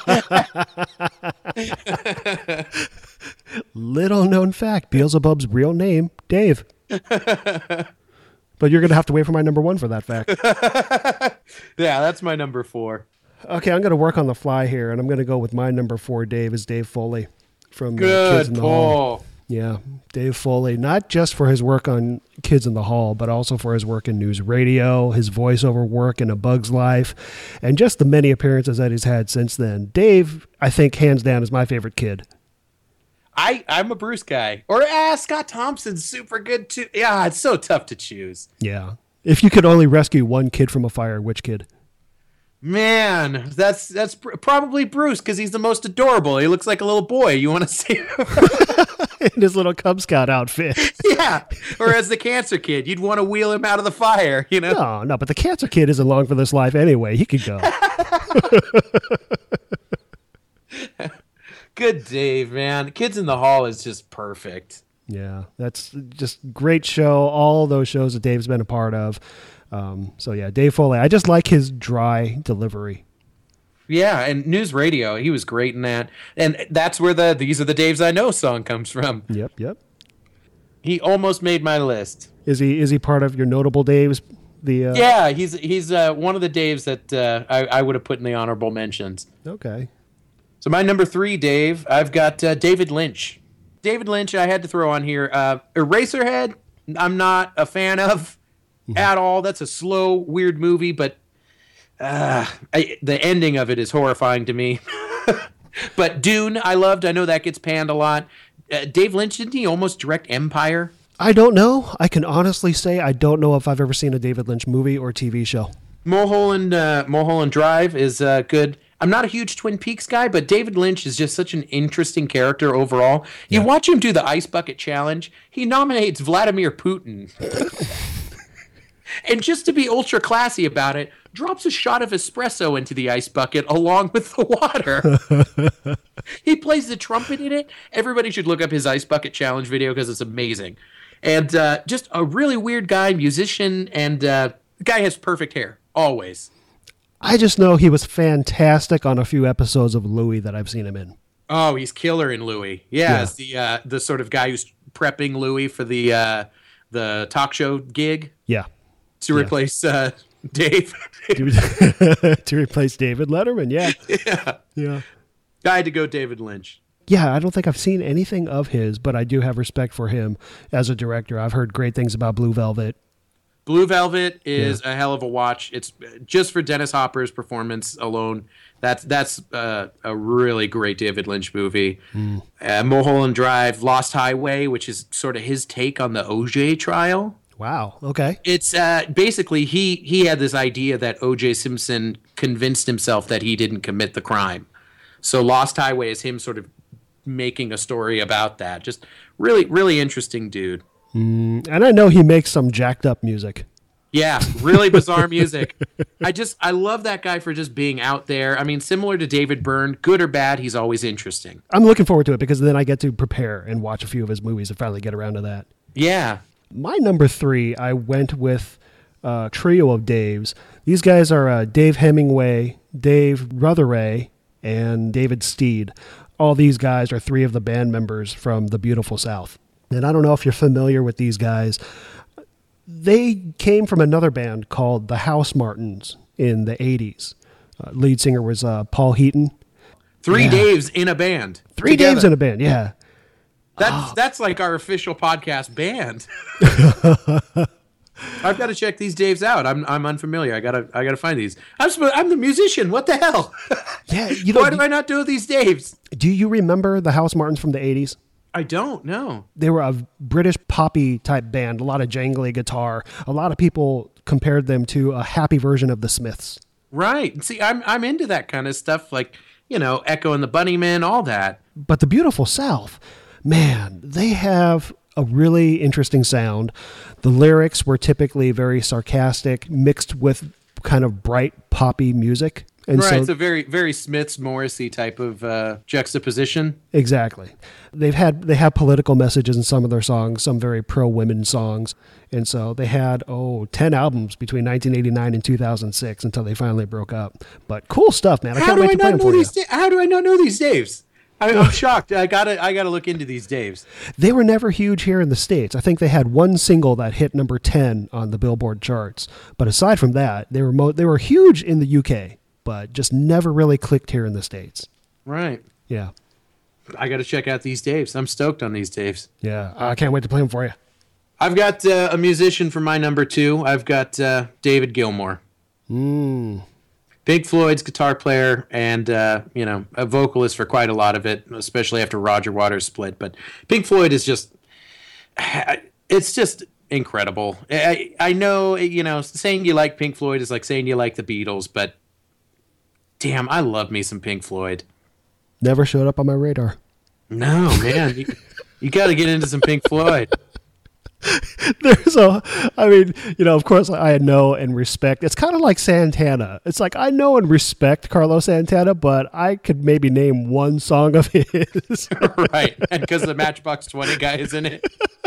to have... Little known fact, Beelzebub's real name, Dave. But you're going to have to wait for my number one for that fact. Yeah, that's my number four. Okay, I'm going to work on the fly here, and I'm going to go with my number four, Dave, is Dave Foley from uh, Good Kids in the pull. Hall. Yeah, Dave Foley, not just for his work on Kids in the Hall, but also for his work in news radio, his voiceover work in A Bug's Life, and just the many appearances that he's had since then. Dave, I think, hands down, is my favorite kid. I, I'm a Bruce guy. Or ah, Scott Thompson's super good too. Yeah, it's so tough to choose. Yeah. If you could only rescue one kid from a fire, which kid? Man, that's that's pr- probably Bruce because he's the most adorable. He looks like a little boy. You want to see him? In his little Cub Scout outfit. Yeah. Or as the cancer kid, you'd want to wheel him out of the fire, you know? No, no, but the cancer kid isn't long for this life anyway. He could go. Good Dave, man. Kids in the Hall is just perfect. Yeah, that's just great show. All those shows that Dave's been a part of. Um, so yeah, Dave Foley. I just like his dry delivery. Yeah, and news radio, he was great in that. And that's where the These Are the Daves I Know song comes from. Yep, yep. He almost made my list. Is he is he part of your notable Daves? The uh... Yeah, he's he's uh, one of the Daves that uh, I, I would have put in the honorable mentions. Okay. So my number three, Dave, I've got uh, David Lynch. David Lynch, I had to throw on here. Uh, Eraserhead, I'm not a fan of mm-hmm. at all. That's a slow, weird movie, but uh, I, the ending of it is horrifying to me. But Dune, I loved. I know that gets panned a lot. Uh, Dave Lynch, didn't he almost direct Empire? I don't know. I can honestly say I don't know if I've ever seen a David Lynch movie or T V show. Mulholland, uh, Mulholland Drive is uh, good. I'm not a huge Twin Peaks guy, but David Lynch is just such an interesting character overall. You yeah. watch him do the Ice Bucket Challenge, he nominates Vladimir Putin. And just to be ultra classy about it, drops a shot of espresso into the ice bucket along with the water. He plays the trumpet in it. Everybody should look up his Ice Bucket Challenge video because it's amazing. And uh, just a really weird guy, musician, and uh, the guy has perfect hair, always. I just know he was fantastic on a few episodes of Louie that I've seen him in. Oh, he's killer in Louie. Yeah, yeah. As the uh, the sort of guy who's prepping Louie for the uh, the talk show gig. Yeah. To yeah. replace uh, Dave. to, to replace David Letterman, yeah. Yeah. Yeah. I had to go David Lynch. Yeah, I don't think I've seen anything of his, but I do have respect for him as a director. I've heard great things about Blue Velvet. Blue Velvet is yeah. a hell of a watch. It's just for Dennis Hopper's performance alone. That's that's uh, a really great David Lynch movie. Mm. Uh, Mulholland Drive, Lost Highway, which is sort of his take on the O J trial. Wow. Okay. It's uh, basically he he had this idea that O J Simpson convinced himself that he didn't commit the crime. So Lost Highway is him sort of making a story about that. Just really, really interesting dude. Mm, and I know he makes some jacked up music. Yeah, really bizarre music. I just, I love that guy for just being out there. I mean, similar to David Byrne, good or bad, he's always interesting. I'm looking forward to it because then I get to prepare and watch a few of his movies and finally get around to that. Yeah. My number three, I went with a trio of Daves. These guys are uh, Dave Hemingway, Dave Rotheray, and David Steed. All these guys are three of the band members from The Beautiful South. And I don't know if you're familiar with these guys. They came from another band called the House Martins in the eighties. Uh, lead singer was uh, Paul Heaton. Three yeah. Daves in a band. Three together. Daves in a band, yeah. That's that's like our official podcast band. I've got to check these Daves out. I'm I'm unfamiliar. I gotta I gotta find these. I'm sp- I'm the musician. What the hell? Yeah, you know. Why do I not do these Daves? Do you remember the House Martins from the eighties? I don't know. They were a British poppy type band. A lot of jangly guitar. A lot of people compared them to a happy version of the Smiths. Right. See, I'm I'm into that kind of stuff. Like, you know, Echo and the Bunnymen, all that. But the Beautiful South, man, they have a really interesting sound. The lyrics were typically very sarcastic, mixed with kind of bright poppy music. And right, so, it's a very, very Smiths Morrissey type of uh, juxtaposition. Exactly. They've had they have political messages in some of their songs, some very pro-women songs. And so they had, oh, ten albums between nineteen eighty-nine and two thousand six until they finally broke up. But cool stuff, man. I How can't do wait I to play not them know for you. these? Da- How do I not know these Daves? I, I'm shocked. I gotta, I gotta look into these Daves. They were never huge here in the States. I think they had one single that hit number ten on the Billboard charts. But aside from that, they were mo- they were huge in the U K, but just never really clicked here in the States. Right. Yeah. I got to check out these Daves. I'm stoked on these Daves. Yeah. I can't wait to play them for you. I've got uh, a musician for my number two. I've got uh, David Gilmour. Mm. Pink Floyd's guitar player and, uh, you know, a vocalist for quite a lot of it, especially after Roger Waters split. But Pink Floyd is just, it's just incredible. I, I know, you know, saying you like Pink Floyd is like saying you like the Beatles, but damn, I love me some Pink Floyd. Never showed up on my radar. No, man. you you got to get into some Pink Floyd. There's a, I mean, you know, of course I know and respect. It's kind of like Santana. It's like I know and respect Carlos Santana, but I could maybe name one song of his. Right. And because the Matchbox twenty guy is in it.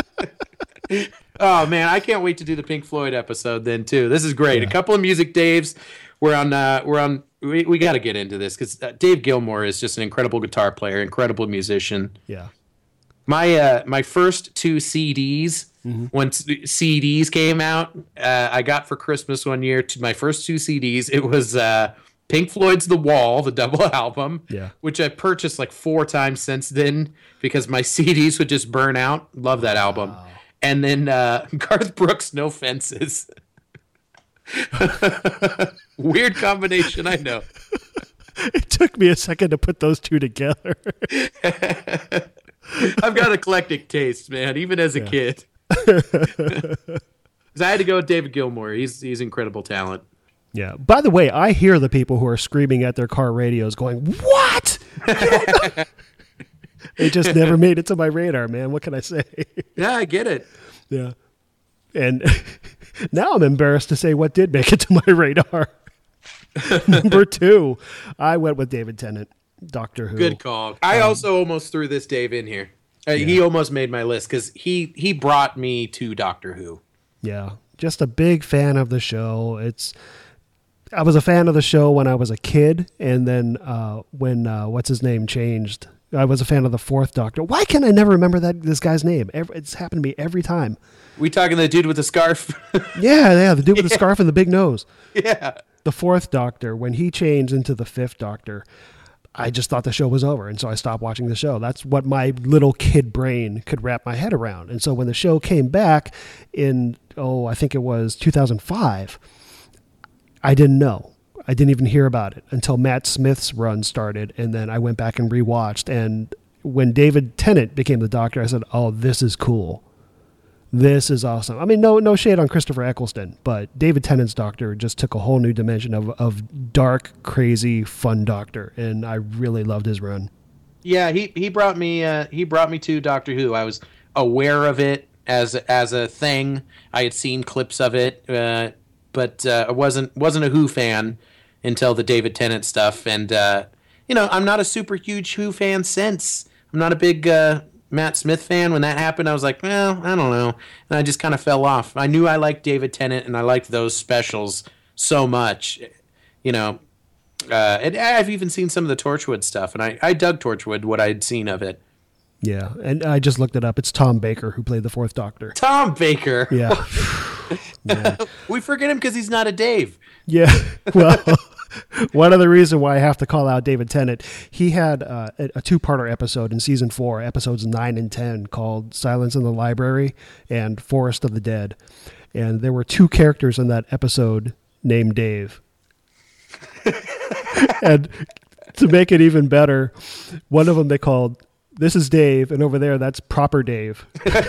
Oh, man. I can't wait to do the Pink Floyd episode then, too. This is great. Yeah. A couple of music Daves. We're on, uh, we're on, we, we got to get into this because uh, Dave Gilmour is just an incredible guitar player, incredible musician. Yeah. My uh, my first two C Ds, mm-hmm. when C Ds came out, uh, I got for Christmas one year. To my first two C Ds, it was uh, Pink Floyd's The Wall, the double album, yeah. which I purchased like four times since then because my C Ds would just burn out. Love that album. Wow. And then uh, Garth Brooks' No Fences. Weird combination, I know. It took me a second to put those two together. I've got eclectic tastes, man, even as a yeah. kid. Because I had to go with David Gilmour. He's he's incredible talent. Yeah. By the way, I hear the people who are screaming at their car radios going, "What?" It just never made it to my radar, man. What can I say? Yeah, I get it. Yeah. And now I'm embarrassed to say what did make it to my radar. Number two, I went with David Tennant. Doctor Who. Good call. I um, also almost threw this Dave in here. Uh, yeah. He almost made my list because he he brought me to Doctor Who. Yeah, just a big fan of the show. It's I was a fan of the show when I was a kid, and then uh, when uh, what's his name changed, I was a fan of the Fourth Doctor. Why can I never remember that this guy's name? Every, it's happened to me every time. We talking the dude with the scarf? yeah, yeah, the dude with the Yeah. scarf and the big nose. Yeah. The Fourth Doctor, when he changed into the Fifth Doctor, I just thought the show was over, and so I stopped watching the show. That's what my little kid brain could wrap my head around. And so when the show came back in, oh, I think it was two thousand five, I didn't know. I didn't even hear about it until Matt Smith's run started, and then I went back and rewatched. And when David Tennant became the Doctor, I said, oh, this is cool. This is awesome. I mean, no no shade on Christopher Eccleston, but David Tennant's Doctor just took a whole new dimension of, of dark, crazy, fun Doctor, and I really loved his run. Yeah, he he brought me uh, he brought me to Doctor Who. I was aware of it as as a thing. I had seen clips of it, uh, but uh, I wasn't wasn't a Who fan until the David Tennant stuff. And uh, you know, I'm not a super huge Who fan since. I'm not a big uh, Matt Smith fan. When that happened, I was like, well, I don't know, and I just kind of fell off. I knew I liked David Tennant, and I liked those specials so much, you know. Uh, and I've even seen some of the Torchwood stuff, and I, I dug Torchwood, what I'd seen of it. Yeah, and I just looked it up. It's Tom Baker who played the Fourth Doctor. Tom Baker. Yeah. We forget him because he's not a Dave. Yeah. Well, One other reason why I have to call out David Tennant, he had uh, a, a two-parter episode in season four, episodes nine and ten, called Silence in the Library and Forest of the Dead. And there were two characters in that episode named Dave. And to make it even better, one of them they called, "This is Dave," and over there, that's Proper Dave.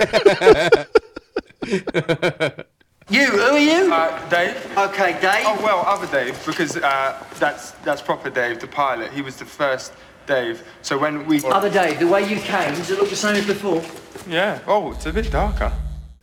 You, who are you? Uh, Dave. Okay, Dave. Oh, well, other Dave, because uh, that's that's proper Dave, the pilot. He was the first Dave. So when we... Other Dave, the way you came, does it look the same as before? Yeah. Oh, it's a bit darker.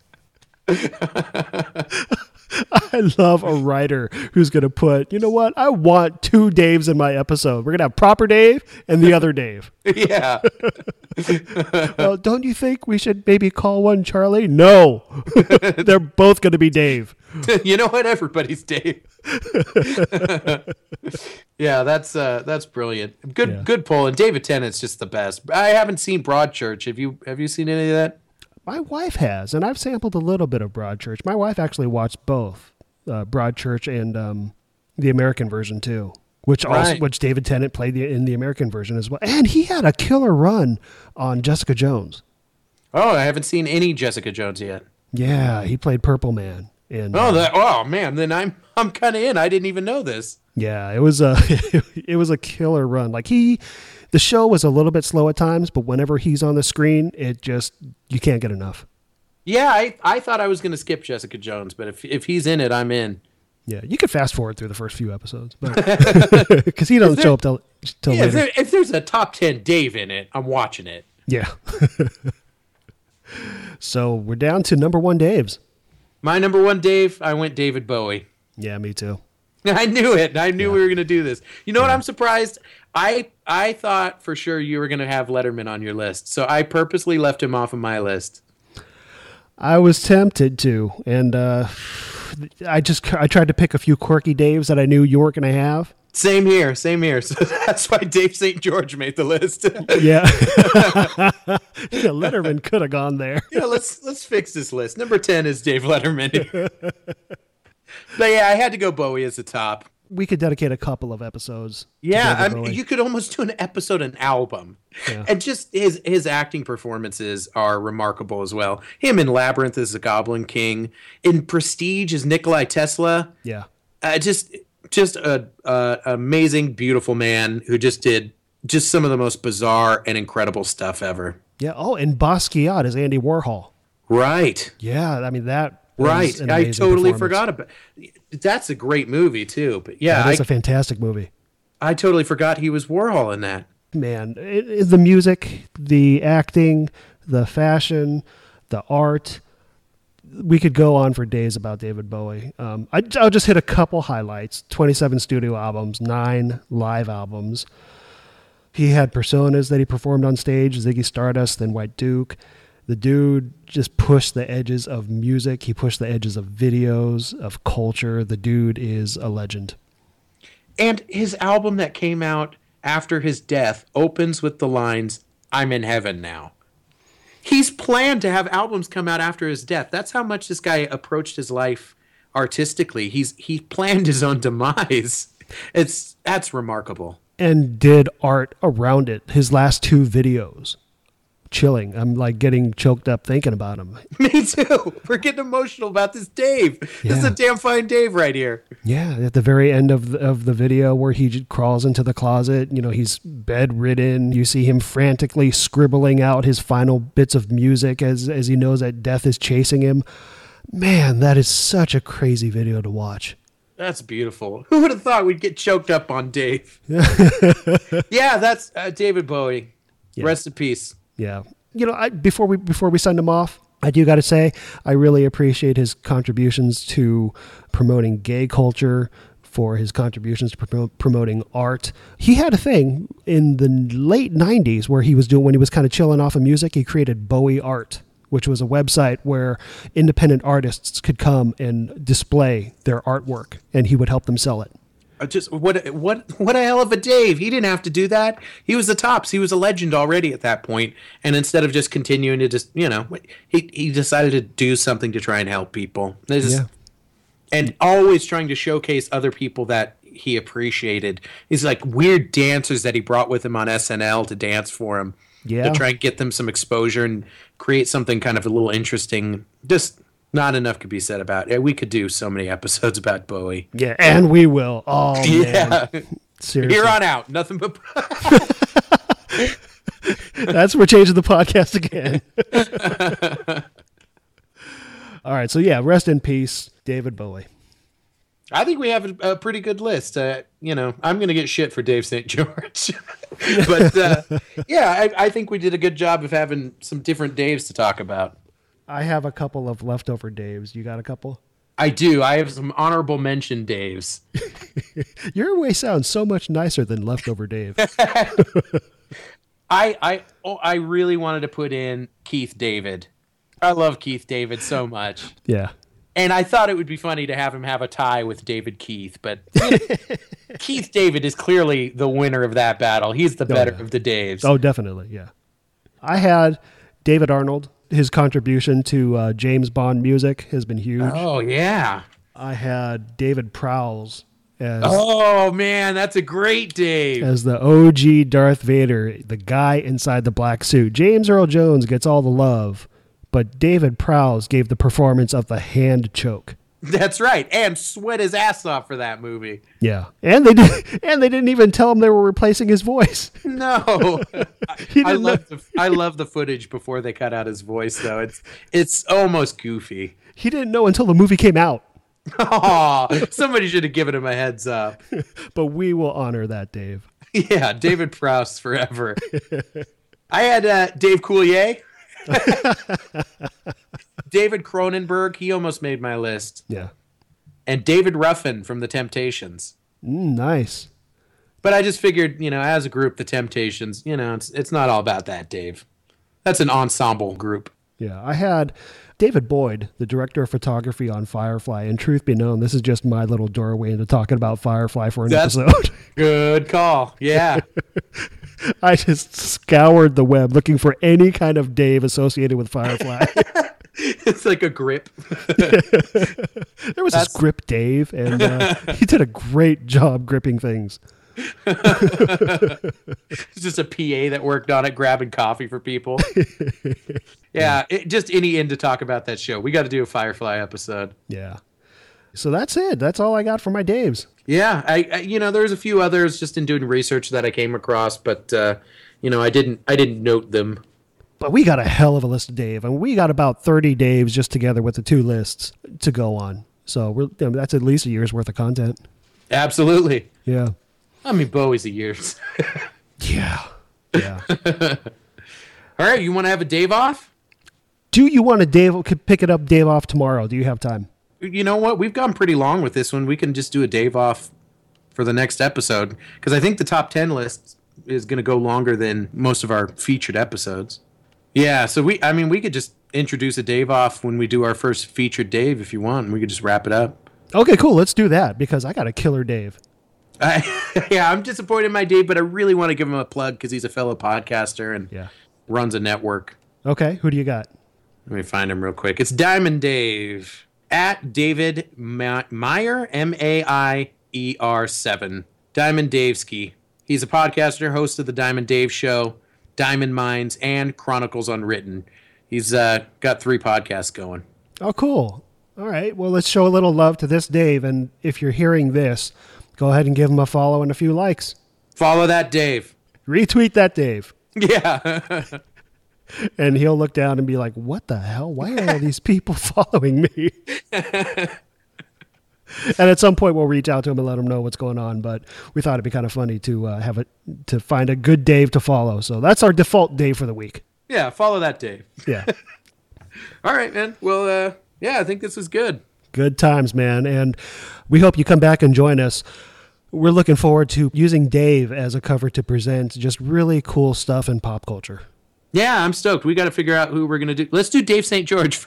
I love a writer who's going to put, you know what? I want two Daves in my episode. We're going to have Proper Dave and the other Dave. Yeah. Well, don't you think we should maybe call one Charlie? No. They're both going to be Dave. You know what? Everybody's Dave. Yeah, that's uh, that's brilliant. Good Yeah. good pull. And David Tennant's just the best. I haven't seen Broadchurch. Have you have you seen any of that? My wife has, and I've sampled a little bit of Broadchurch. My wife actually watched both uh, Broadchurch and um, the American version too, which also Right. which David Tennant played the, in the American version as well. And he had a killer run on Jessica Jones. Oh, I haven't seen any Jessica Jones yet. Yeah, he played Purple Man. In, Oh, uh, that, oh man, then I'm I'm kind of in. I didn't even know this. yeah, it was a it was a killer run. Like he, the show was a little bit slow at times, but whenever he's on the screen, it just you can't get enough. Yeah, I, I thought I was going to skip Jessica Jones, but if if he's in it, I'm in. Yeah, you could fast forward through the first few episodes, but because he doesn't If there- show up till till Yeah, if, later. there, if there's a top ten Dave in it, I'm watching it. Yeah. So we're down to number one Daves. My number one Dave, I went David Bowie. Yeah, me too. I knew it. I knew we were going to do this. You know what? I'm surprised. I I thought for sure you were going to have Letterman on your list, so I purposely left him off of my list. I was tempted to, and uh, I just I tried to pick a few quirky Daves that I knew you weren't going to have. Same here. Same here. So that's why Dave Saint George made the list. Yeah. Yeah, Letterman could have gone there. Yeah, let's let's fix this list. Number ten is Dave Letterman. But yeah, I had to go Bowie as the top. We could dedicate a couple of episodes. to Yeah, David I mean, Bowie. you could almost do an episode, an album, Yeah. and just his his acting performances are remarkable as well. Him in Labyrinth as the Goblin King, in Prestige as Nikolai Tesla. Yeah. Uh, just just a, a amazing, beautiful man who just did just some of the most bizarre and incredible stuff ever. Yeah. Oh, and Basquiat is Andy Warhol. Right. Yeah. I mean that. was Right. an I amazing totally performance. forgot about. That's a great movie too. But yeah, That is I, a fantastic movie. I totally forgot he was Warhol in that. Man, it, it- the music, the acting, the fashion, the art. We could go on for days about David Bowie. Um, I, I'll just hit a couple highlights. twenty-seven studio albums, nine live albums. He had personas that he performed on stage, Ziggy Stardust, then White Duke. The dude just pushed the edges of music. He pushed the edges of videos, of culture. The dude is a legend. And his album that came out after his death opens with the lines, "I'm in heaven now." He's planned to have albums come out after his death. That's how much this guy approached his life artistically. He's he planned his own demise. It's that's remarkable. And did art around it. His last two videos. Chilling. I'm like getting choked up thinking about him. Me too. We're getting emotional about this Dave. This is Yeah. a damn fine Dave right here. Yeah, at the very end of the, of the video where he j- crawls into the closet, you know, he's bedridden. You see him frantically scribbling out his final bits of music as as he knows that death is chasing him. Man, that is such a crazy video to watch. That's beautiful. Who would have thought we'd get choked up on Dave? Yeah, that's uh, David Bowie. Rest in peace. Yeah. You know, I, before we before we send him off, I do got to say I really appreciate his contributions to promoting gay culture, for his contributions to promote, promoting art. He had a thing in the late nineties where he was doing, when he was kind of chilling off of music, he created Bowie Art, which was a website where independent artists could come and display their artwork, and he would help them sell it. Uh, Just what what what a hell of a Dave. He didn't have to do that. He was the tops. He was a legend already at that point. And instead of just continuing to just, you know, he he decided to do something to try and help people. They just- Yeah. And always trying to showcase other people that he appreciated. These like weird dancers that he brought with him on S N L to dance for him. Yeah. To try and get them some exposure and create something kind of a little interesting. Just not enough could be said about it. We could do so many episodes about Bowie. Yeah, and we will. Oh, yeah. man. Seriously. Here on out, nothing but... That's we're changing the podcast again. All right, so yeah, rest in peace, David Bowie. I think we have a, a pretty good list. Uh, you know, I'm going to get shit for Dave Saint George. but uh, yeah, I, I think we did a good job of having some different Daves to talk about. I have a couple of leftover Daves. You got a couple? I do. I have some honorable mention Daves. Your way sounds so much nicer than leftover Dave. I I oh, I really wanted to put in Keith David. I love Keith David so much. Yeah. And I thought it would be funny to have him have a tie with David Keith, but you know, Keith David is clearly the winner of that battle. He's the better oh, yeah. of the Daves. Oh, definitely, yeah. I had David Arnold. His contribution to uh, James Bond music has been huge. Oh, yeah. I had David Prowse as Oh, man, that's a great Dave. as the O G Darth Vader, the guy inside the black suit. James Earl Jones gets all the love, but David Prowse gave the performance of the hand choke. That's right, and sweat his ass off for that movie. Yeah, and they did, and they didn't even tell him they were replacing his voice. No, He I didn't love the I love the footage before they cut out his voice, though. It's it's almost goofy. He didn't know until the movie came out. Oh, somebody should have given him a heads up. But we will honor that, Dave. Yeah, David Prowse forever. I had uh, Dave Coulier. David Cronenberg, he almost made my list. Yeah. And David Ruffin from The Temptations. Mm, nice. But I just figured, you know, as a group, The Temptations, you know, it's it's not all about that, Dave. That's an ensemble group. Yeah, I had David Boyd, the director of photography on Firefly. And truth be known, this is just my little doorway into talking about Firefly for an That's episode. Good call. Yeah. I just scoured the web looking for any kind of Dave associated with Firefly. It's like a grip. There was That's... this grip Dave, and uh, he did a great job gripping things. It's just a P A that worked on it, grabbing coffee for people. Yeah, it, just any in to talk about that show. We got to do a Firefly episode. Yeah. So that's it. That's all I got for my Daves. Yeah, I, I you know, there's a few others just in doing research that I came across, but uh, you know, I didn't I didn't note them. But we got a hell of a list of Dave, and we got about thirty Daves just together with the two lists to go on. So we're, you know, that's at least a year's worth of content. Absolutely. Yeah. I mean, Bowie's a year's. Yeah. Yeah. All right, you want to have a Dave off? Do you want to Dave pick it up Dave off tomorrow? Do you have time? You know what? We've gone pretty long with this one. We can just do a Dave off for the next episode because I think the top ten list is going to go longer than most of our featured episodes. Yeah, so we, I mean, we could just introduce a Dave off when we do our first featured Dave if you want, and we could just wrap it up. Okay, cool. Let's do that because I got a killer Dave. I, yeah, I'm disappointed in my Dave, but I really want to give him a plug because he's a fellow podcaster and yeah. runs a network. Okay, who do you got? Let me find him real quick. It's Diamond Dave at David Meyer, M A I E R seven. Diamond Davesky. He's a podcaster, host of the Diamond Dave Show, Diamond Minds, and Chronicles Unwritten. He's uh, got three podcasts going. Oh, cool. All right. Well, let's show a little love to this Dave. And if you're hearing this, go ahead and give him a follow and a few likes. Follow that Dave. Retweet that Dave. Yeah. And he'll look down and be like, what the hell? Why are all these people following me? And at some point we'll reach out to him and let him know what's going on. But we thought it'd be kind of funny to uh, have it to find a good Dave to follow. So that's our default Dave for the week. Yeah, follow that Dave. Yeah. All right, man. Well, uh, yeah, I think this was good. Good times, man. And we hope you come back and join us. We're looking forward to using Dave as a cover to present just really cool stuff in pop culture. Yeah, I'm stoked. We got to figure out who we're going to do. Let's do Dave Saint George.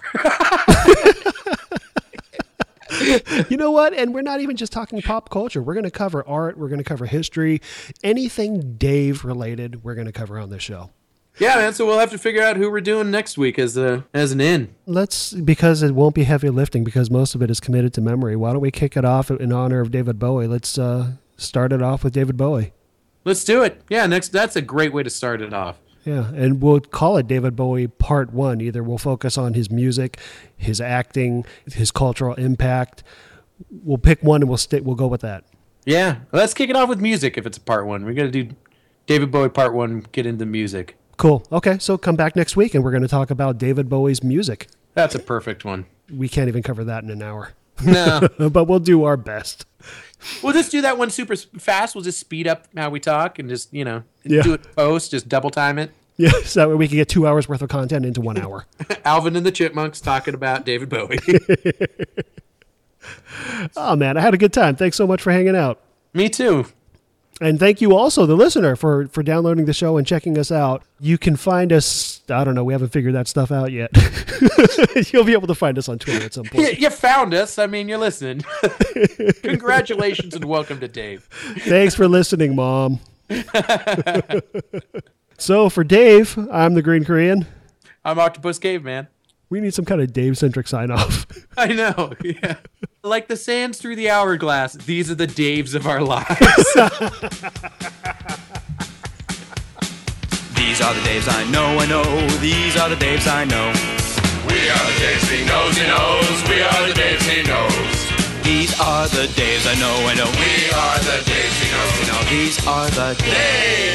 You know what? And we're not even just talking pop culture. We're going to cover art. We're going to cover history. Anything Dave related, we're going to cover on this show. Yeah, man. So we'll have to figure out who we're doing next week as a as an in. Let's, because it won't be heavy lifting because most of it is committed to memory. Why don't we kick it off in honor of David Bowie? Let's uh, start it off with David Bowie. Let's do it. Yeah, next. That's a great way to start it off. Yeah, and we'll call it David Bowie Part One. Either we'll focus on his music, his acting, his cultural impact. We'll pick one and we'll stay. We'll go with that. Yeah, let's kick it off with music. If it's a part one, we're gonna do David Bowie Part One. Get into music. Cool. Okay, so come back next week and we're going to talk about David Bowie's music. That's a perfect one. We can't even cover that in an hour. No, but we'll do our best. We'll just do that one super fast. We'll just speed up how we talk and just, you know, Yeah. do it post, just double time it. Yeah, so that way we can get two hours worth of content into one hour. Alvin and the Chipmunks talking about David Bowie. Oh, man, I had a good time. Thanks so much for hanging out. Me too. And thank you also, the listener, for, for downloading the show and checking us out. You can find us, I don't know, we haven't figured that stuff out yet. You'll be able to find us on Twitter at some point. You, you found us. I mean, you listened. Congratulations and welcome to Dave. Thanks for listening, Mom. So for Dave, I'm the Green Korean. I'm Octopus Caveman. We need some kind of Dave-centric sign-off. I know, yeah. Like the sands through the hourglass, these are the Daves of our lives. These are the Daves I know, I know. These are the Daves I know. We are the Daves he knows he knows. We are the Daves he knows. These are the Daves I know, I know. We are the Daves he knows. You know, these are the Daves. Daves.